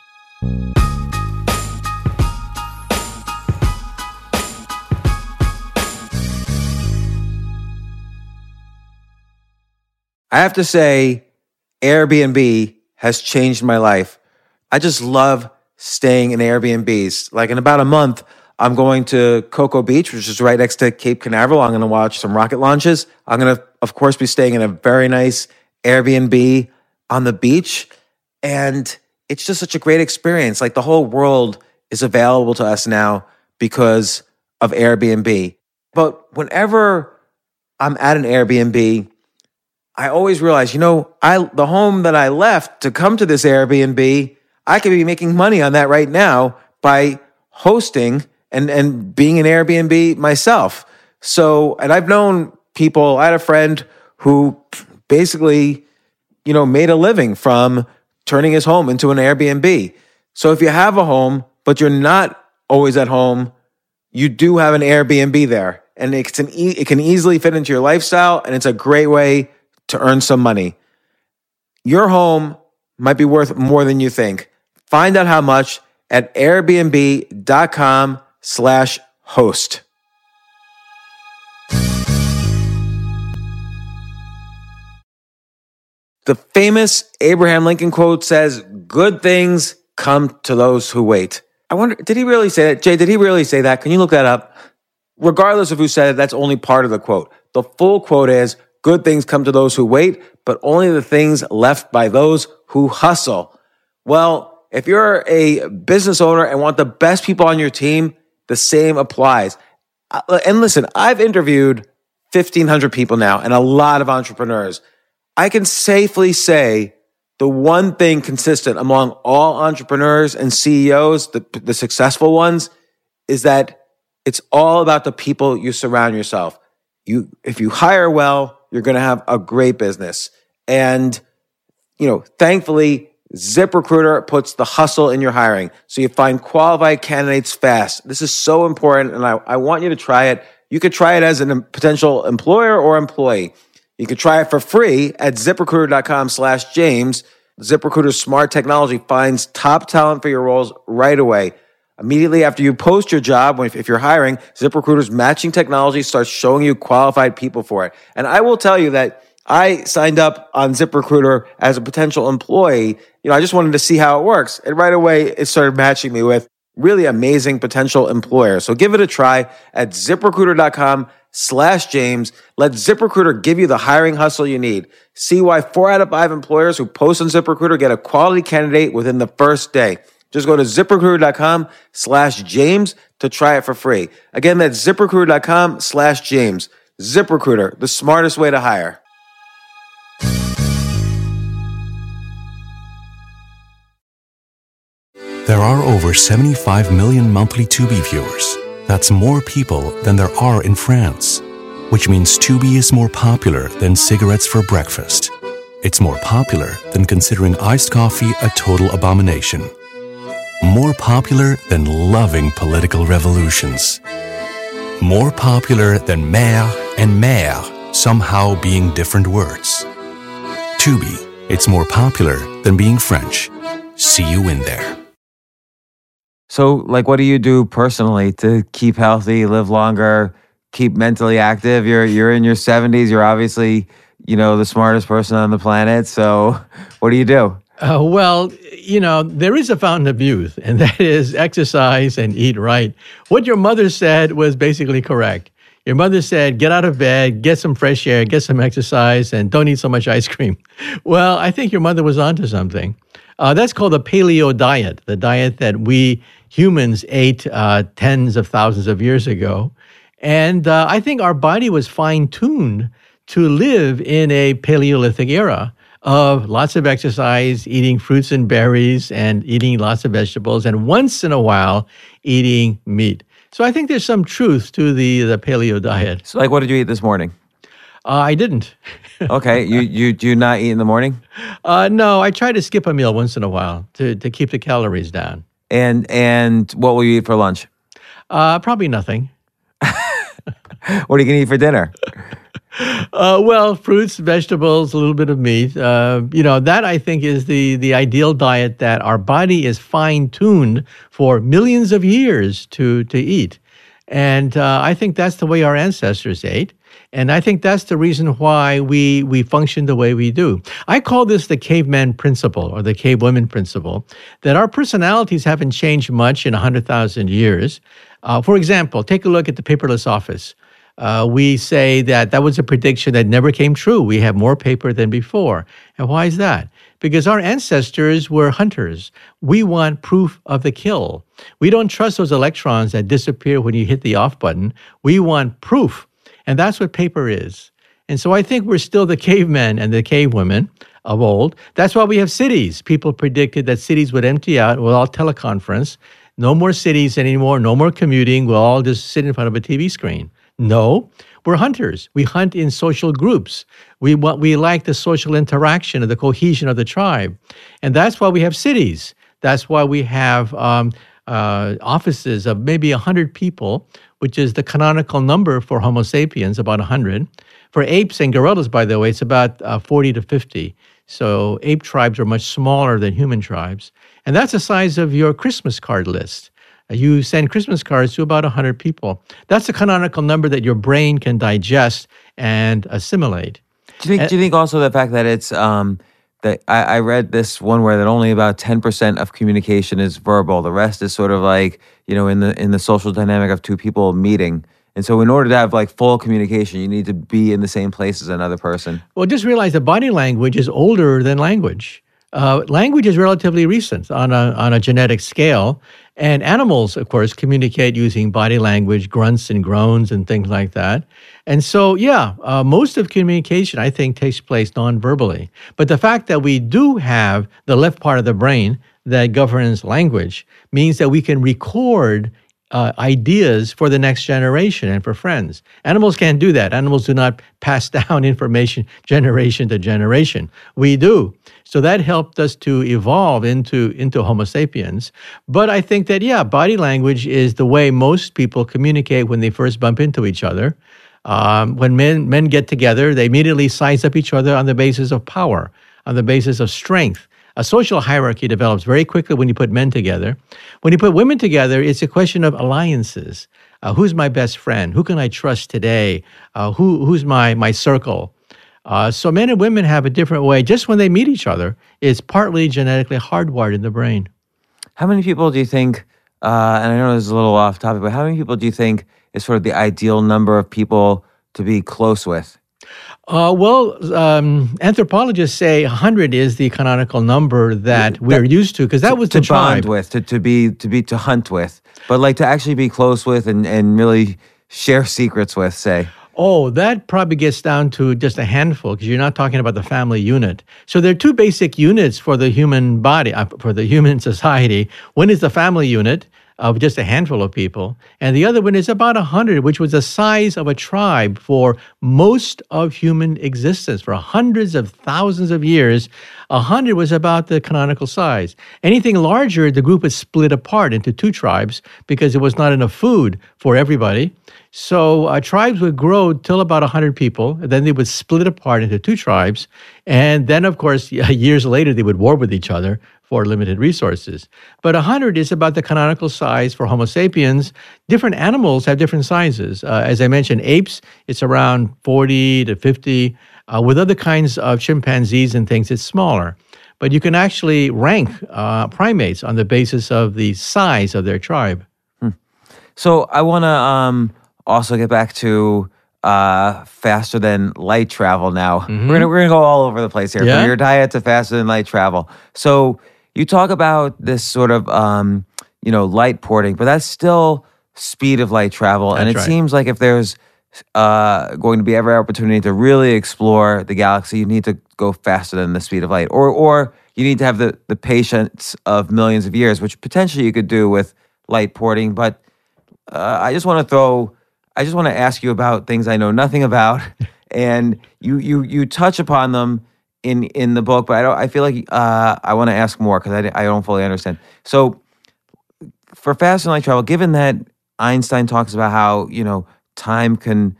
I have to say, Airbnb has changed my life. I just love staying in Airbnbs. Like in about a month, I'm going to Cocoa Beach, which is right next to Cape Canaveral. I'm going to watch some rocket launches. I'm going to, of course, be staying in a very nice Airbnb on the beach. And it's just such a great experience. Like the whole world is available to us now because of Airbnb. But whenever I'm at an Airbnb, I always realize, the home that I left to come to this Airbnb, I could be making money on that right now by hosting and being an Airbnb myself. So, and I've known people, I had a friend who basically, made a living from turning his home into an Airbnb. So if you have a home, but you're not always at home, you do have an Airbnb there. And it can easily fit into your lifestyle, and it's a great way to earn some money. Your home might be worth more than you think. Find out how much at airbnb.com/host. The famous Abraham Lincoln quote says, "Good things come to those who wait." I wonder, did he really say that? Jay, did he really say that? Can you look that up? Regardless of who said it, that's only part of the quote. The full quote is, good things come to those who wait, but only the things left by those who hustle. Well, if you're a business owner and want the best people on your team, the same applies. And listen, I've interviewed 1,500 people now and a lot of entrepreneurs. I can safely say the one thing consistent among all entrepreneurs and CEOs, the successful ones, is that it's all about the people you surround yourself. If you hire well, you're going to have a great business. And, thankfully, ZipRecruiter puts the hustle in your hiring. So you find qualified candidates fast. This is so important, and I want you to try it. You could try it as a potential employer or employee. You could try it for free at ZipRecruiter.com/James. ZipRecruiter's smart technology finds top talent for your roles right away. Immediately after you post your job, if you're hiring, ZipRecruiter's matching technology starts showing you qualified people for it. And I will tell you that I signed up on ZipRecruiter as a potential employee. I just wanted to see how it works. And right away, it started matching me with really amazing potential employers. So give it a try at ZipRecruiter.com/James. Let ZipRecruiter give you the hiring hustle you need. See why 4 out of 5 employers who post on ZipRecruiter get a quality candidate within the first day. Just go to ZipRecruiter.com/James to try it for free. Again, that's ZipRecruiter.com/James. ZipRecruiter, the smartest way to hire. There are over 75 million monthly Tubi viewers. That's more people than there are in France, which means Tubi is more popular than cigarettes for breakfast. It's more popular than considering iced coffee a total abomination. More popular than loving political revolutions. More popular than mère and mère somehow being different words. Tubi, it's more popular than being French. See you in there. So, what do you do personally to keep healthy, live longer, keep mentally active? You're in your 70s. You're obviously, the smartest person on the planet. So, what do you do? There is a fountain of youth, and that is exercise and eat right. What your mother said was basically correct. Your mother said, get out of bed, get some fresh air, get some exercise, and don't eat so much ice cream. Well, I think your mother was onto something. That's called the paleo diet, the diet that we humans ate tens of thousands of years ago. And I think our body was fine-tuned to live in a Paleolithic era of lots of exercise, eating fruits and berries, and eating lots of vegetables, and once in a while, eating meat. So I think there's some truth to the paleo diet. So, what did you eat this morning? I didn't. Okay, you do not eat in the morning? No, I try to skip a meal once in a while to keep the calories down. And what will you eat for lunch? Probably nothing. What are you going to eat for dinner? Fruits, vegetables, a little bit of meat. That I think is the ideal diet that our body is fine-tuned for millions of years to eat. And I think that's the way our ancestors ate. And I think that's the reason why we function the way we do. I call this the caveman principle or the cavewoman principle, that our personalities haven't changed much in 100,000 years. For example, take a look at the paperless office. We say that was a prediction that never came true. We have more paper than before. And why is that? Because our ancestors were hunters. We want proof of the kill. We don't trust those electrons that disappear when you hit the off button. We want proof. And that's what paper is. And so I think we're still the cavemen and the cavewomen of old. That's why we have cities. People predicted that cities would empty out. We'll all teleconference. No more cities anymore. No more commuting. We'll all just sit in front of a TV screen. No, we're hunters. We hunt in social groups. We like the social interaction and the cohesion of the tribe. And that's why we have cities. That's why we have offices of maybe 100 people, which is the canonical number for Homo sapiens, about 100. For apes and gorillas, by the way, it's about 40 to 50. So ape tribes are much smaller than human tribes. And that's the size of your Christmas card list. You send Christmas cards to about 100 people. That's the canonical number that your brain can digest and assimilate. Do you think also the fact that it's that I read this one where that only about 10% of communication is verbal. The rest is sort of in the social dynamic of two people meeting. And so in order to have like full communication, you need to be in the same place as another person. Well, just realize that body language is older than language. Language is relatively recent on a genetic scale. And animals, of course, communicate using body language, grunts and groans and things like that. And so, most of communication, I think, takes place non-verbally. But the fact that we do have the left part of the brain that governs language means that we can record ideas for the next generation and for friends. Animals can't do that. Animals do not pass down information generation to generation. We do. So that helped us to evolve into Homo sapiens. But I think that, body language is the way most people communicate when they first bump into each other. When men get together, they immediately size up each other on the basis of power, on the basis of strength. A social hierarchy develops very quickly when you put men together. When you put women together, it's a question of alliances. Who's my best friend? Who can I trust today? Who's my circle? So men and women have a different way. Just when they meet each other, it's partly genetically hardwired in the brain. How many people do you think, and I know this is a little off topic, but how many people do you think is sort of the ideal number of people to be close with? Anthropologists say 100 is the canonical number that we're used to, because that was the tribe. To bond with, to hunt with, but like to actually be close with and really share secrets with, say. Oh, that probably gets down to just a handful, because you're not talking about the family unit. So there are two basic units for the human body, for the human society. One is the family unit of just a handful of people, and the other one is about 100, which was the size of a tribe for most of human existence. For hundreds of thousands of years, 100 was about the canonical size. Anything larger, the group was split apart into two tribes because there was not enough food for everybody. So tribes would grow till about 100 people, and then they would split apart into two tribes. And then, of course, years later, they would war with each other for limited resources. But 100 is about the canonical size for Homo sapiens. Different animals have different sizes. As I mentioned, apes, it's around 40 to 50. With other kinds of chimpanzees and things, it's smaller. But you can actually rank primates on the basis of the size of their tribe. So I want to also get back to faster than light travel now. Mm-hmm. We're gonna go all over the place here, from your diet to faster than light travel. So you talk about this sort of light porting, but that's still speed of light travel. That's and it right. seems like if there's going to be every opportunity to really explore the galaxy, you need to go faster than the speed of light, or you need to have the patience of millions of years, which potentially you could do with light porting. But I just want to ask you about things I know nothing about, and you touch upon them in the book, but I feel like I want to ask more because I don't fully understand. So for fast and light travel, given that Einstein talks about how time can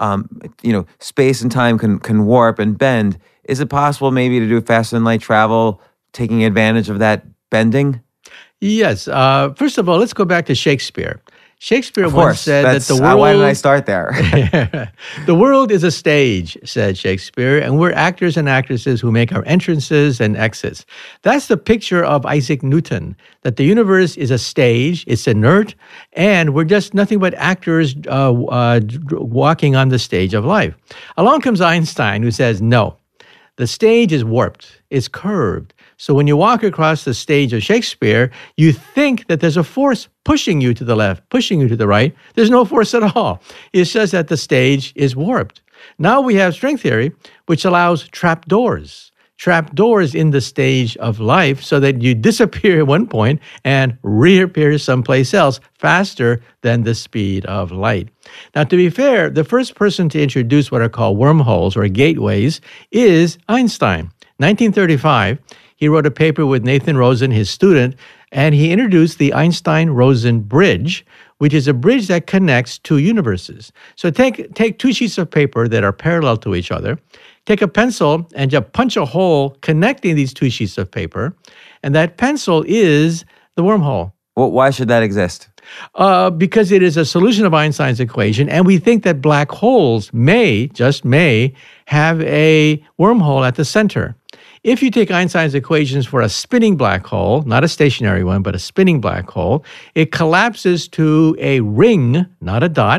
space and time can warp and bend, is it possible maybe to do faster than light travel taking advantage of that bending? Yes. First of all, let's go back to Shakespeare. Shakespeare once said that the world... Why did I start there? The world is a stage, said Shakespeare, and we're actors and actresses who make our entrances and exits. That's the picture of Isaac Newton, that the universe is a stage, it's inert, and we're just nothing but actors walking on the stage of life. Along comes Einstein, who says, no, the stage is warped, it's curved. So when you walk across the stage of Shakespeare, you think that there's a force pushing you to the left, pushing you to the right. There's no force at all. It's just that the stage is warped. Now we have string theory, which allows trapdoors in the stage of life so that you disappear at one point and reappear someplace else faster than the speed of light. Now, to be fair, the first person to introduce what are called wormholes or gateways is Einstein. 1935, he wrote a paper with Nathan Rosen, his student, and he introduced the Einstein-Rosen bridge, which is a bridge that connects two universes. So take two sheets of paper that are parallel to each other, take a pencil and just punch a hole connecting these two sheets of paper, and that pencil is the wormhole. Well, why should that exist? Because it is a solution of Einstein's equation, and we think that black holes just may, have a wormhole at the center. If you take Einstein's equations for a spinning black hole, not a stationary one, but a spinning black hole, it collapses to a ring, not a dot.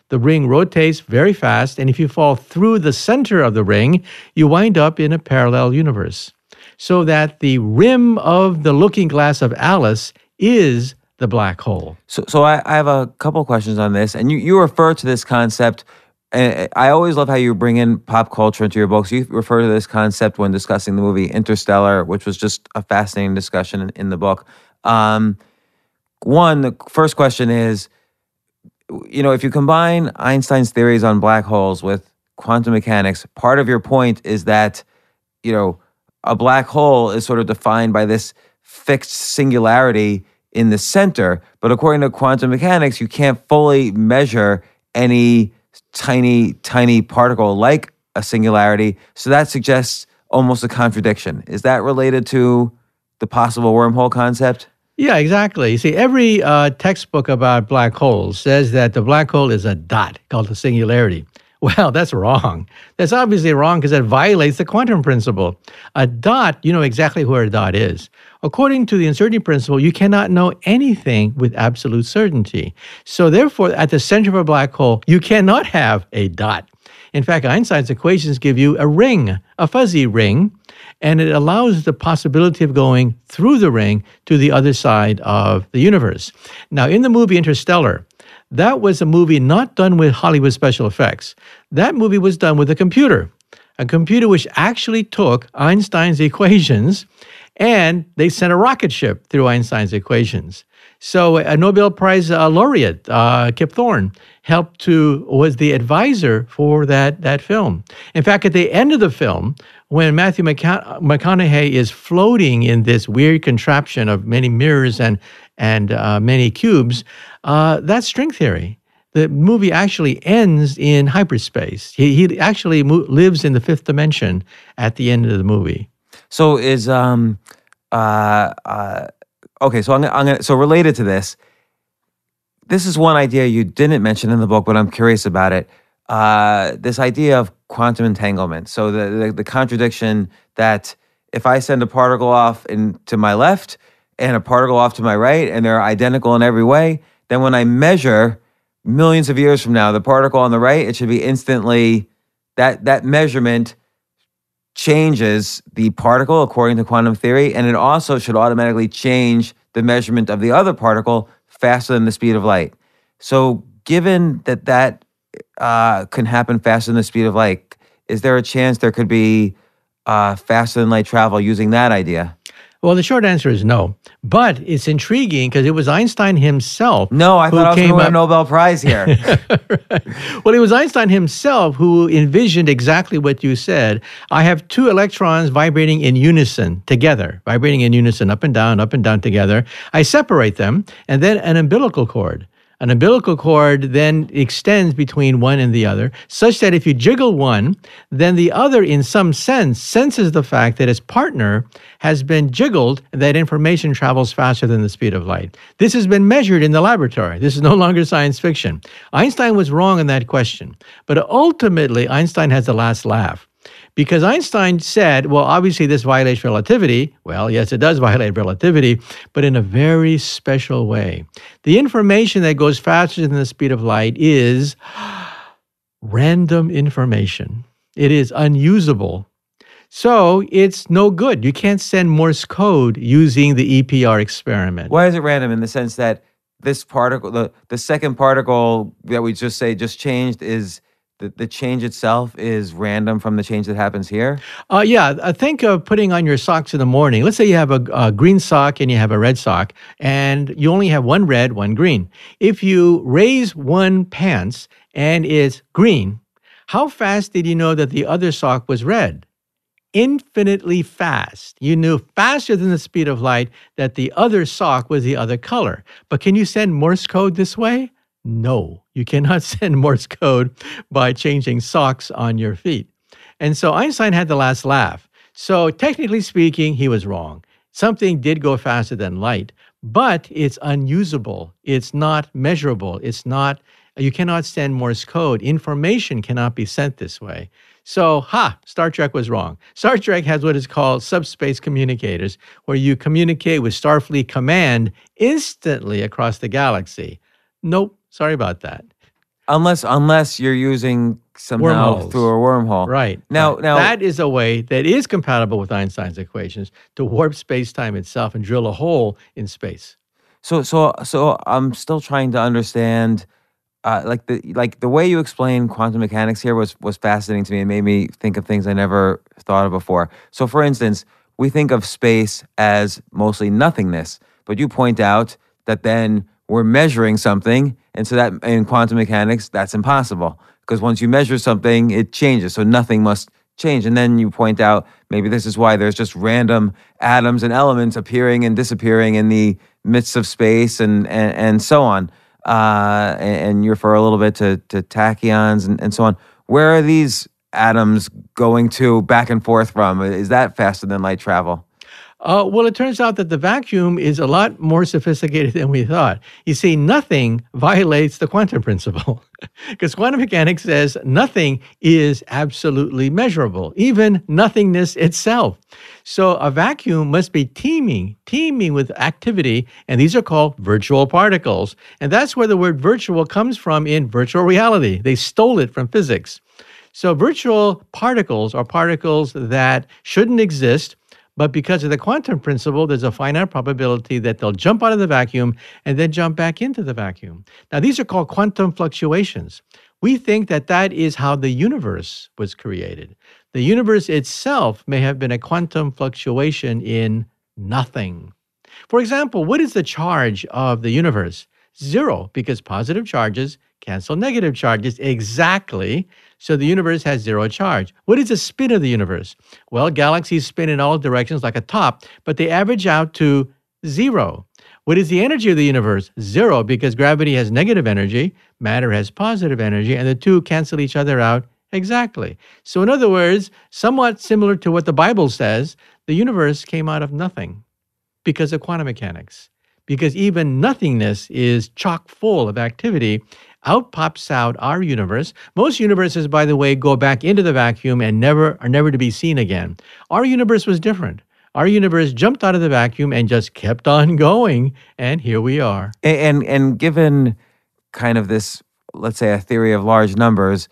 The ring rotates very fast, and if you fall through the center of the ring, you wind up in a parallel universe. So that the rim of the looking glass of Alice is the black hole. So I have a couple questions on this, and you refer to this concept. And I always love how you bring in pop culture into your books. You refer to this concept when discussing the movie Interstellar, which was just a fascinating discussion in the book. The first question is, if you combine Einstein's theories on black holes with quantum mechanics, part of your point is that, a black hole is sort of defined by this fixed singularity in the center. But according to quantum mechanics, you can't fully measure any tiny, tiny particle like a singularity. So that suggests almost a contradiction. Is that related to the possible wormhole concept? Yeah, exactly. You see, every textbook about black holes says that the black hole is a dot called a singularity. Well, that's wrong. That's obviously wrong because it violates the quantum principle. A dot, you know exactly where a dot is. According to the uncertainty principle, you cannot know anything with absolute certainty. So therefore, at the center of a black hole, you cannot have a dot. In fact, Einstein's equations give you a ring, a fuzzy ring, and it allows the possibility of going through the ring to the other side of the universe. Now, in the movie Interstellar, that was a movie not done with Hollywood special effects. That movie was done with a computer which actually took Einstein's equations, and they sent a rocket ship through Einstein's equations. So a Nobel Prize laureate, Kip Thorne, was the advisor for that film. In fact, at the end of the film, when Matthew McConaughey is floating in this weird contraption of many mirrors and many cubes, that's string theory. The movie actually ends in hyperspace. He actually lives in the fifth dimension at the end of the movie. So is okay. So I'm gonna. So related to this, this is one idea you didn't mention in the book, but I'm curious about it. This idea of quantum entanglement. So the contradiction that if I send a particle off to my left and a particle off to my right, and they're identical in every way, then when I measure millions of years from now, the particle on the right, it should be instantly, that measurement changes the particle according to quantum theory, and it also should automatically change the measurement of the other particle faster than the speed of light. So given that can happen faster than the speed of light, is there a chance there could be faster than light travel using that idea? Well, the short answer is no. But it's intriguing because it was Einstein himself. No, I thought I was going to win a Nobel Prize here. Right. Well, it was Einstein himself who envisioned exactly what you said. I have two electrons vibrating in unison together, vibrating in unison, up and down together. I separate them, and then an umbilical cord. An umbilical cord then extends between one and the other, such that if you jiggle one, then the other, in some sense, senses the fact that its partner has been jiggled, and that information travels faster than the speed of light. This has been measured in the laboratory. This is no longer science fiction. Einstein was wrong in that question, but ultimately, Einstein has the last laugh. Because Einstein said, well, obviously this violates relativity. Well, yes, it does violate relativity, but in a very special way. The information that goes faster than the speed of light is random information. It is unusable. So it's no good. You can't send Morse code using the EPR experiment. Why is it random? In the sense that this particle, the second particle that we just changed is... The change itself is random from the change that happens here? Yeah. Think of putting on your socks in the morning. Let's say you have a green sock and you have a red sock, and you only have one red, one green. If you raise one pants and it's green, how fast did you know that the other sock was red? Infinitely fast. You knew faster than the speed of light that the other sock was the other color. But can you send Morse code this way? No, you cannot send Morse code by changing socks on your feet. And so Einstein had the last laugh. So technically speaking, he was wrong. Something did go faster than light, but it's unusable. It's not measurable. You cannot send Morse code. Information cannot be sent this way. So, Star Trek was wrong. Star Trek has what is called subspace communicators, where you communicate with Starfleet Command instantly across the galaxy. Nope. Sorry about that. Unless you're using somehow Wormholes. through a wormhole. Right. Now, right. That is a way that is compatible with Einstein's equations to warp space-time itself and drill a hole in space. So I'm still trying to understand, like the way you explain quantum mechanics here was fascinating to me and made me think of things I never thought of before. So, for instance, we think of space as mostly nothingness, but you point out that then we're measuring something, and so that in quantum mechanics that's impossible because once you measure something, it changes. So nothing must change, and then you point out maybe this is why there's just random atoms and elements appearing and disappearing in the midst of space, and so on. And you refer a little bit to tachyons and so on. Where are these atoms going to back and forth from? Is that faster than light travel? Well, it turns out that the vacuum is a lot more sophisticated than we thought. You see, nothing violates the quantum principle because quantum mechanics says nothing is absolutely measurable, even nothingness itself. So a vacuum must be teeming with activity, and these are called virtual particles. And that's where the word virtual comes from in virtual reality. They stole it from physics. So virtual particles are particles that shouldn't exist, but because of the quantum principle, there's a finite probability that they'll jump out of the vacuum and then jump back into the vacuum. Now, these are called quantum fluctuations. We think that that is how the universe was created. The universe itself may have been a quantum fluctuation in nothing. For example, what is the charge of the universe? 0, because positive charges cancel negative charges exactly. So the universe has 0 charge. What is the spin of the universe? Well, galaxies spin in all directions like a top, but they average out to 0. What is the energy of the universe? 0, because gravity has negative energy, matter has positive energy, and the two cancel each other out exactly. So in other words, somewhat similar to what the Bible says, the universe came out of nothing because of quantum mechanics. Because even nothingness is chock full of activity, out pops out our universe. Most universes, by the way, go back into the vacuum and are never to be seen again. Our universe was different. Our universe jumped out of the vacuum and just kept on going, and here we are. And given kind of this, let's say, a theory of large numbers,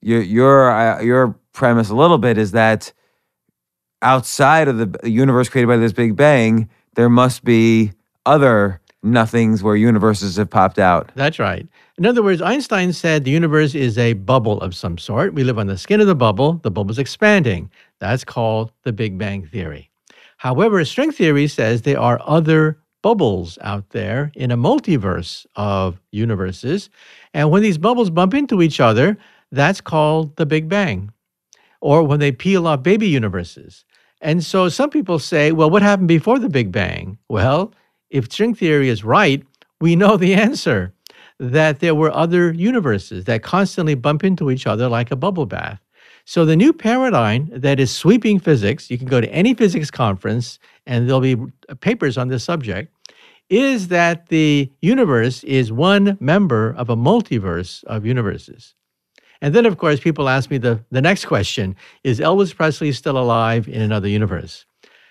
your premise a little bit is that outside of the universe created by this Big Bang, there must be other nothings where universes have popped out. That's right. In other words, Einstein said the universe is a bubble of some sort. We live on the skin of the bubble's expanding. That's called the Big Bang Theory. However, string theory says there are other bubbles out there in a multiverse of universes. And when these bubbles bump into each other, that's called the Big Bang. Or when they peel off baby universes. And so some people say, well, what happened before the Big Bang? Well, if string theory is right, we know the answer, that there were other universes that constantly bump into each other like a bubble bath. So the new paradigm that is sweeping physics, you can go to any physics conference and there'll be papers on this subject, is that the universe is one member of a multiverse of universes. And then, of course, people ask me the next question, is Elvis Presley still alive in another universe?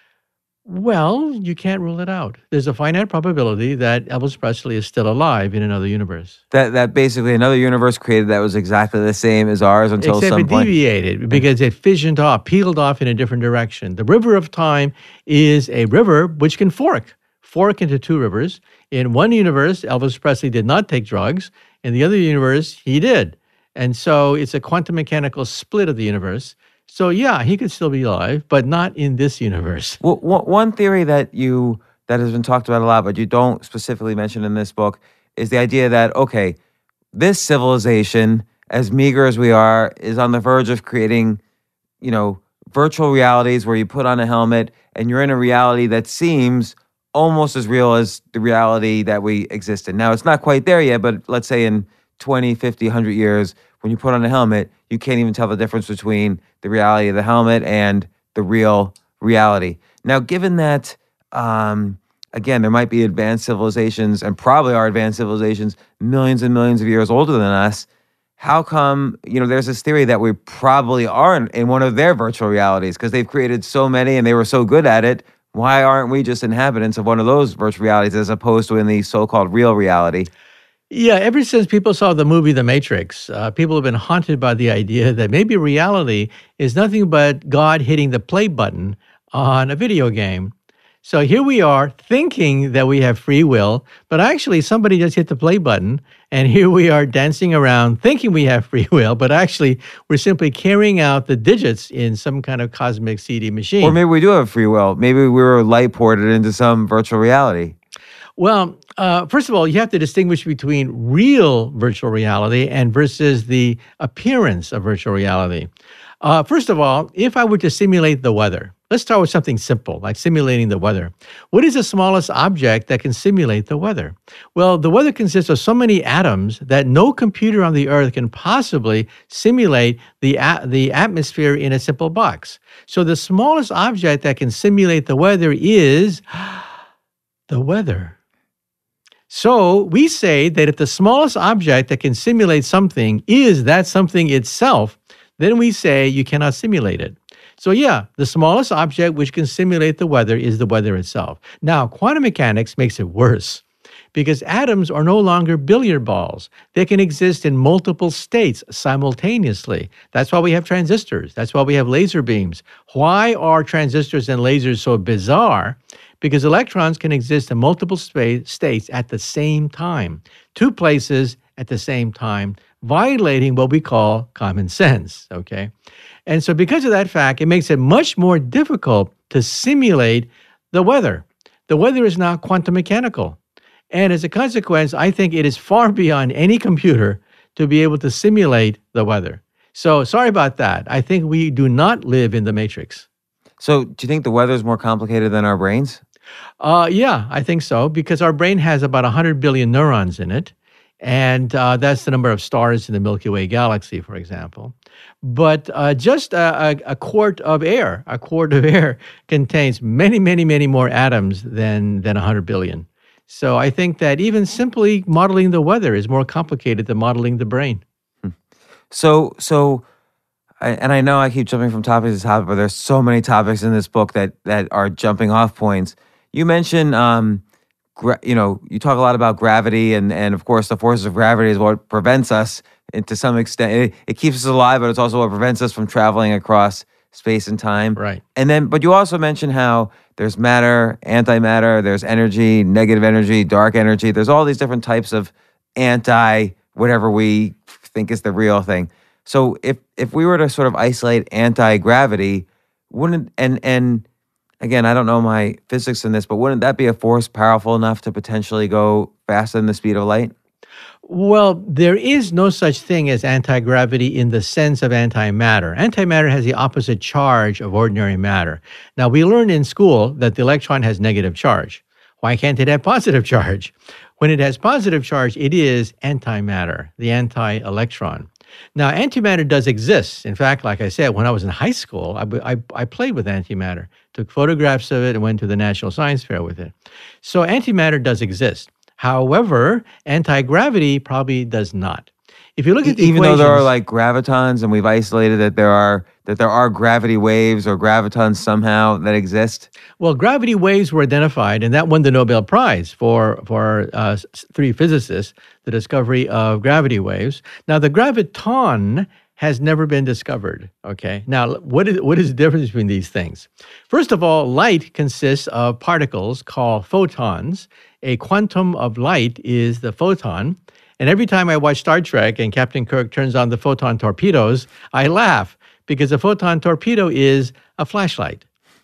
Well, you can't rule it out. There's a finite probability that Elvis Presley is still alive in another universe. That basically another universe created that was exactly the same as ours until Except some it point. deviated because it fissioned off, peeled off in a different direction. The river of time is a river which can fork into two rivers. In one universe, Elvis Presley did not take drugs. In the other universe, he did. And so it's a quantum mechanical split of the universe. So yeah, he could still be alive, but not in this universe. Well, one theory that has been talked about a lot, but you don't specifically mention in this book, is the idea that, okay, this civilization, as meager as we are, is on the verge of creating, virtual realities where you put on a helmet and you're in a reality that seems almost as real as the reality that we exist in. Now, it's not quite there yet, but let's say in 20, 50, 100 years, when you put on a helmet, you can't even tell the difference between the reality of the helmet and the real reality. Now, given that, again, there might be advanced civilizations, and probably are advanced civilizations, millions and millions of years older than us, how come, there's this theory that we probably aren't in one of their virtual realities because they've created so many and they were so good at it. Why aren't we just inhabitants of one of those virtual realities as opposed to in the so-called real reality? Yeah, ever since people saw the movie The Matrix, people have been haunted by the idea that maybe reality is nothing but God hitting the play button on a video game. So here we are thinking that we have free will, but actually somebody just hit the play button, and here we are dancing around thinking we have free will, but actually we're simply carrying out the digits in some kind of cosmic CD machine. Or maybe we do have free will. Maybe we were light ported into some virtual reality. Well, first of all, you have to distinguish between real virtual reality and versus the appearance of virtual reality. First of all, if I were to simulate the weather, let's start with something simple, like simulating the weather. What is the smallest object that can simulate the weather? Well, the weather consists of so many atoms that no computer on the Earth can possibly simulate the atmosphere in a simple box. So the smallest object that can simulate the weather is the weather. So we say that if the smallest object that can simulate something is that something itself, then we say you cannot simulate it. So yeah, the smallest object which can simulate the weather is the weather itself. Now, quantum mechanics makes it worse because atoms are no longer billiard balls. They can exist in multiple states simultaneously. That's why we have transistors. That's why we have laser beams. Why are transistors and lasers so bizarre? Because electrons can exist in multiple states at the same time, two places at the same time, violating what we call common sense, okay? And so because of that fact, it makes it much more difficult to simulate the weather. The weather is now quantum mechanical. And as a consequence, I think it is far beyond any computer to be able to simulate the weather. So sorry about that. I think we do not live in the Matrix. So do you think the weather is more complicated than our brains? Yeah, I think so, because our brain has about 100 billion neurons in it. And that's the number of stars in the Milky Way galaxy, for example. But just a quart of air contains many, many, many more atoms than 100 billion. So I think that even simply modeling the weather is more complicated than modeling the brain. So I know I keep jumping from topic to topic, but there's so many topics in this book that are jumping off points. You mentioned, you talk a lot about gravity, and of course the forces of gravity is what prevents us, and to some extent, it keeps us alive, but it's also what prevents us from traveling across space and time. Right. But you also mentioned how there's matter, antimatter, there's energy, negative energy, dark energy. There's all these different types of whatever we think is the real thing. So if we were to sort of isolate anti-gravity, and again, I don't know my physics in this, but wouldn't that be a force powerful enough to potentially go faster than the speed of light? Well, there is no such thing as anti-gravity in the sense of antimatter. Antimatter has the opposite charge of ordinary matter. Now, we learned in school that the electron has negative charge. Why can't it have positive charge? When it has positive charge, it is antimatter, the anti-electron. Now, antimatter does exist. In fact, like I said, when I was in high school, I played with antimatter, took photographs of it, and went to the National Science Fair with it. So antimatter does exist. However, anti-gravity probably does not. If you look at the even equations, though there are like gravitons, and we've isolated that there are gravity waves or gravitons somehow that exist. Well, gravity waves were identified, and that won the Nobel Prize for three physicists, the discovery of gravity waves. Now, the graviton has never been discovered, okay? Now, what is the difference between these things? First of all, light consists of particles called photons. A quantum of light is the photon. And every time I watch Star Trek and Captain Kirk turns on the photon torpedoes, I laugh because a photon torpedo is a flashlight.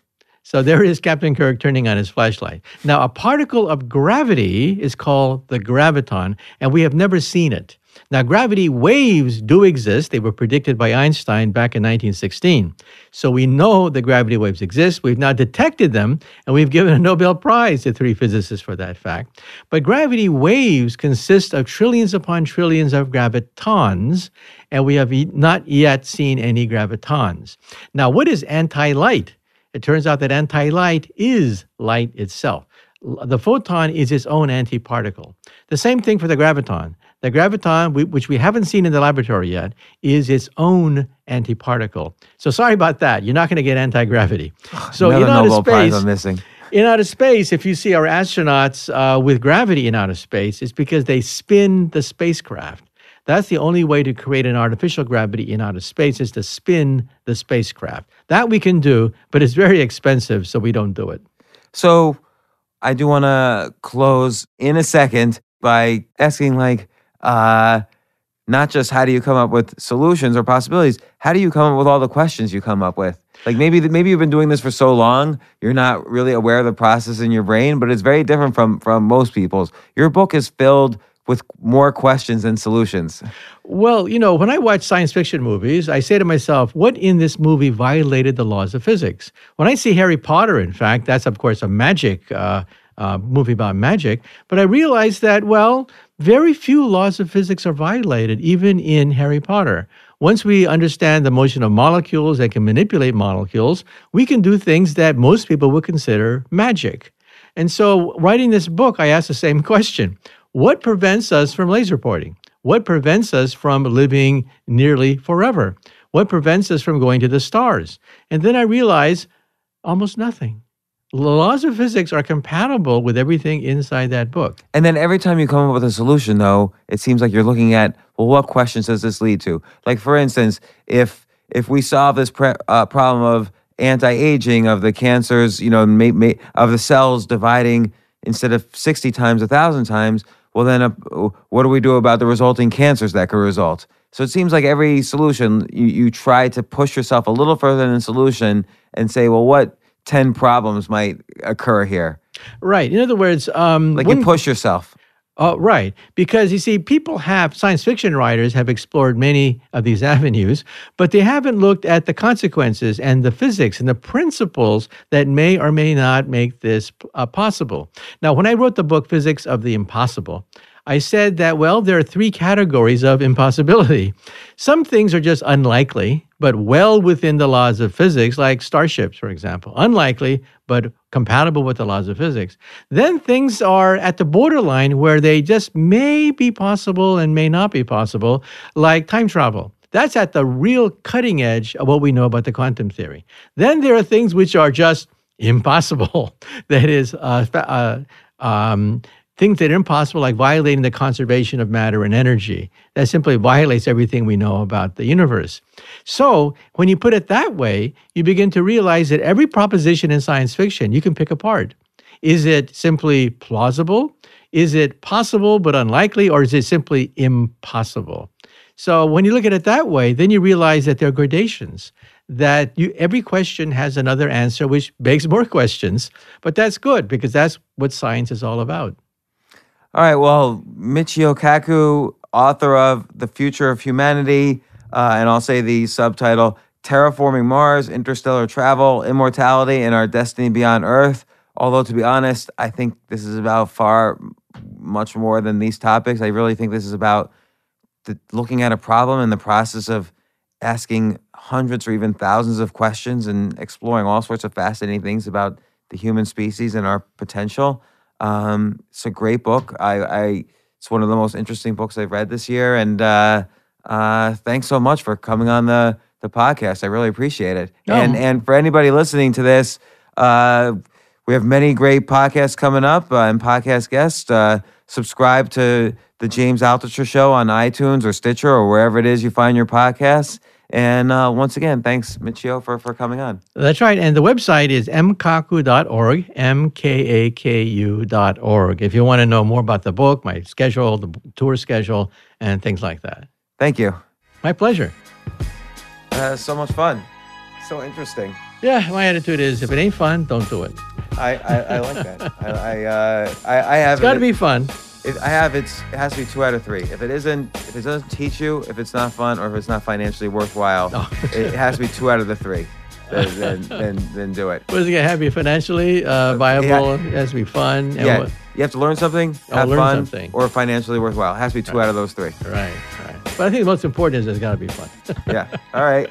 So there is Captain Kirk turning on his flashlight. Now, a particle of gravity is called the graviton, and we have never seen it. Now, gravity waves do exist. They were predicted by Einstein back in 1916. So we know the gravity waves exist. We've now detected them, and we've given a Nobel Prize to three physicists for that fact. But gravity waves consist of trillions upon trillions of gravitons, and we have not yet seen any gravitons. Now, what is anti-light? It turns out that anti-light is light itself. The photon is its own antiparticle. The same thing for the graviton. The graviton, which we haven't seen in the laboratory yet, is its own antiparticle. So sorry about that. You're not going to get anti-gravity. So Another in outer Nobel Prize space, I'm missing. In outer space, if you see our astronauts with gravity in outer space, it's because they spin the spacecraft. That's the only way to create an artificial gravity in outer space is to spin the spacecraft. That we can do, but it's very expensive, so we don't do it. So I do want to close in a second by asking, not just how do you come up with solutions or possibilities, how do you come up with all the questions you come up with? Like maybe you've been doing this for so long, you're not really aware of the process in your brain, but it's very different from most people's. Your book is filled with more questions than solutions. Well, when I watch science fiction movies, I say to myself, what in this movie violated the laws of physics? When I see Harry Potter, in fact, that's, of course, a magic movie about magic, but I realize that, very few laws of physics are violated, even in Harry Potter. Once we understand the motion of molecules and can manipulate molecules, we can do things that most people would consider magic. And so writing this book, I asked the same question. What prevents us from laser pointing? What prevents us from living nearly forever? What prevents us from going to the stars? And then I realized almost nothing. The laws of physics are compatible with everything inside that book. And then every time you come up with a solution, though, it seems like you're looking at, what questions does this lead to? Like, for instance, if we solve this problem of anti-aging, of the cancers, of the cells dividing instead of 60 times, 1,000 times, well, then what do we do about the resulting cancers that could result? So it seems like every solution, you try to push yourself a little further than the solution and say, what 10 problems might occur here? Right. In other words, you push yourself. Right. Because you see, science fiction writers have explored many of these avenues, but they haven't looked at the consequences and the physics and the principles that may or may not make this possible. Now, when I wrote the book, Physics of the Impossible, I said that, there are three categories of impossibility. Some things are just unlikely, but well within the laws of physics, like starships, for example. Unlikely, but compatible with the laws of physics. Then things are at the borderline where they just may be possible and may not be possible, like time travel. That's at the real cutting edge of what we know about the quantum theory. Then there are things which are just impossible. That is, things that are impossible, like violating the conservation of matter and energy. That simply violates everything we know about the universe. So when you put it that way, you begin to realize that every proposition in science fiction you can pick apart. Is it simply plausible? Is it possible but unlikely? Or is it simply impossible? So when you look at it that way, then you realize that there are gradations, that every question has another answer, which begs more questions. But that's good, because that's what science is all about. All right, well, Michio Kaku, author of The Future of Humanity, and I'll say the subtitle, Terraforming Mars, Interstellar Travel, Immortality, and Our Destiny Beyond Earth. Although, to be honest, I think this is about much more than these topics. I really think this is about looking at a problem in the process of asking hundreds or even thousands of questions and exploring all sorts of fascinating things about the human species and our potential. It's a great book. It's one of the most interesting books I've read this year. And thanks so much for coming on the podcast. I really appreciate it. Oh. And for anybody listening to this, we have many great podcasts coming up and podcast guests. Subscribe to the James Altucher Show on iTunes or Stitcher or wherever it is you find your podcasts. And once again, thanks, Michio, for coming on. That's right. And the website is mkaku.org, mkaku.org, if you want to know more about the book, my schedule, the tour schedule, and things like that. Thank you. My pleasure. So much fun. So interesting. Yeah, my attitude is, if it ain't fun, don't do it. I like that. I have. It's got to be fun. It has to be 2 out of 3. If it doesn't teach you, if it's not fun, or if it's not financially worthwhile, it has to be 2 out of the 3. Then do it. What is it going to have to be financially viable? It has to be fun. And you have to learn something, have fun, or financially worthwhile. It has to be 2 out of those 3. Right. But I think the most important is it's got to be fun. Yeah. All right.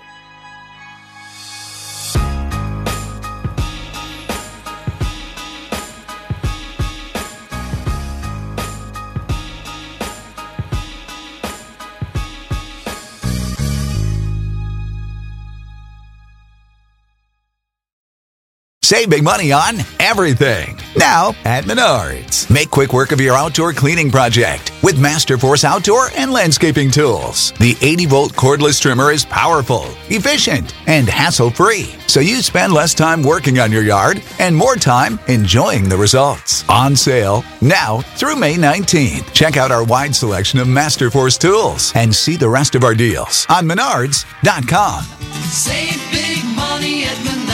Save big money on everything. Now at Menards. Make quick work of your outdoor cleaning project with Masterforce outdoor and landscaping tools. The 80-volt cordless trimmer is powerful, efficient, and hassle-free. So you spend less time working on your yard and more time enjoying the results. On sale now through May 19th. Check out our wide selection of Masterforce tools and see the rest of our deals on Menards.com. Save big money at Menards.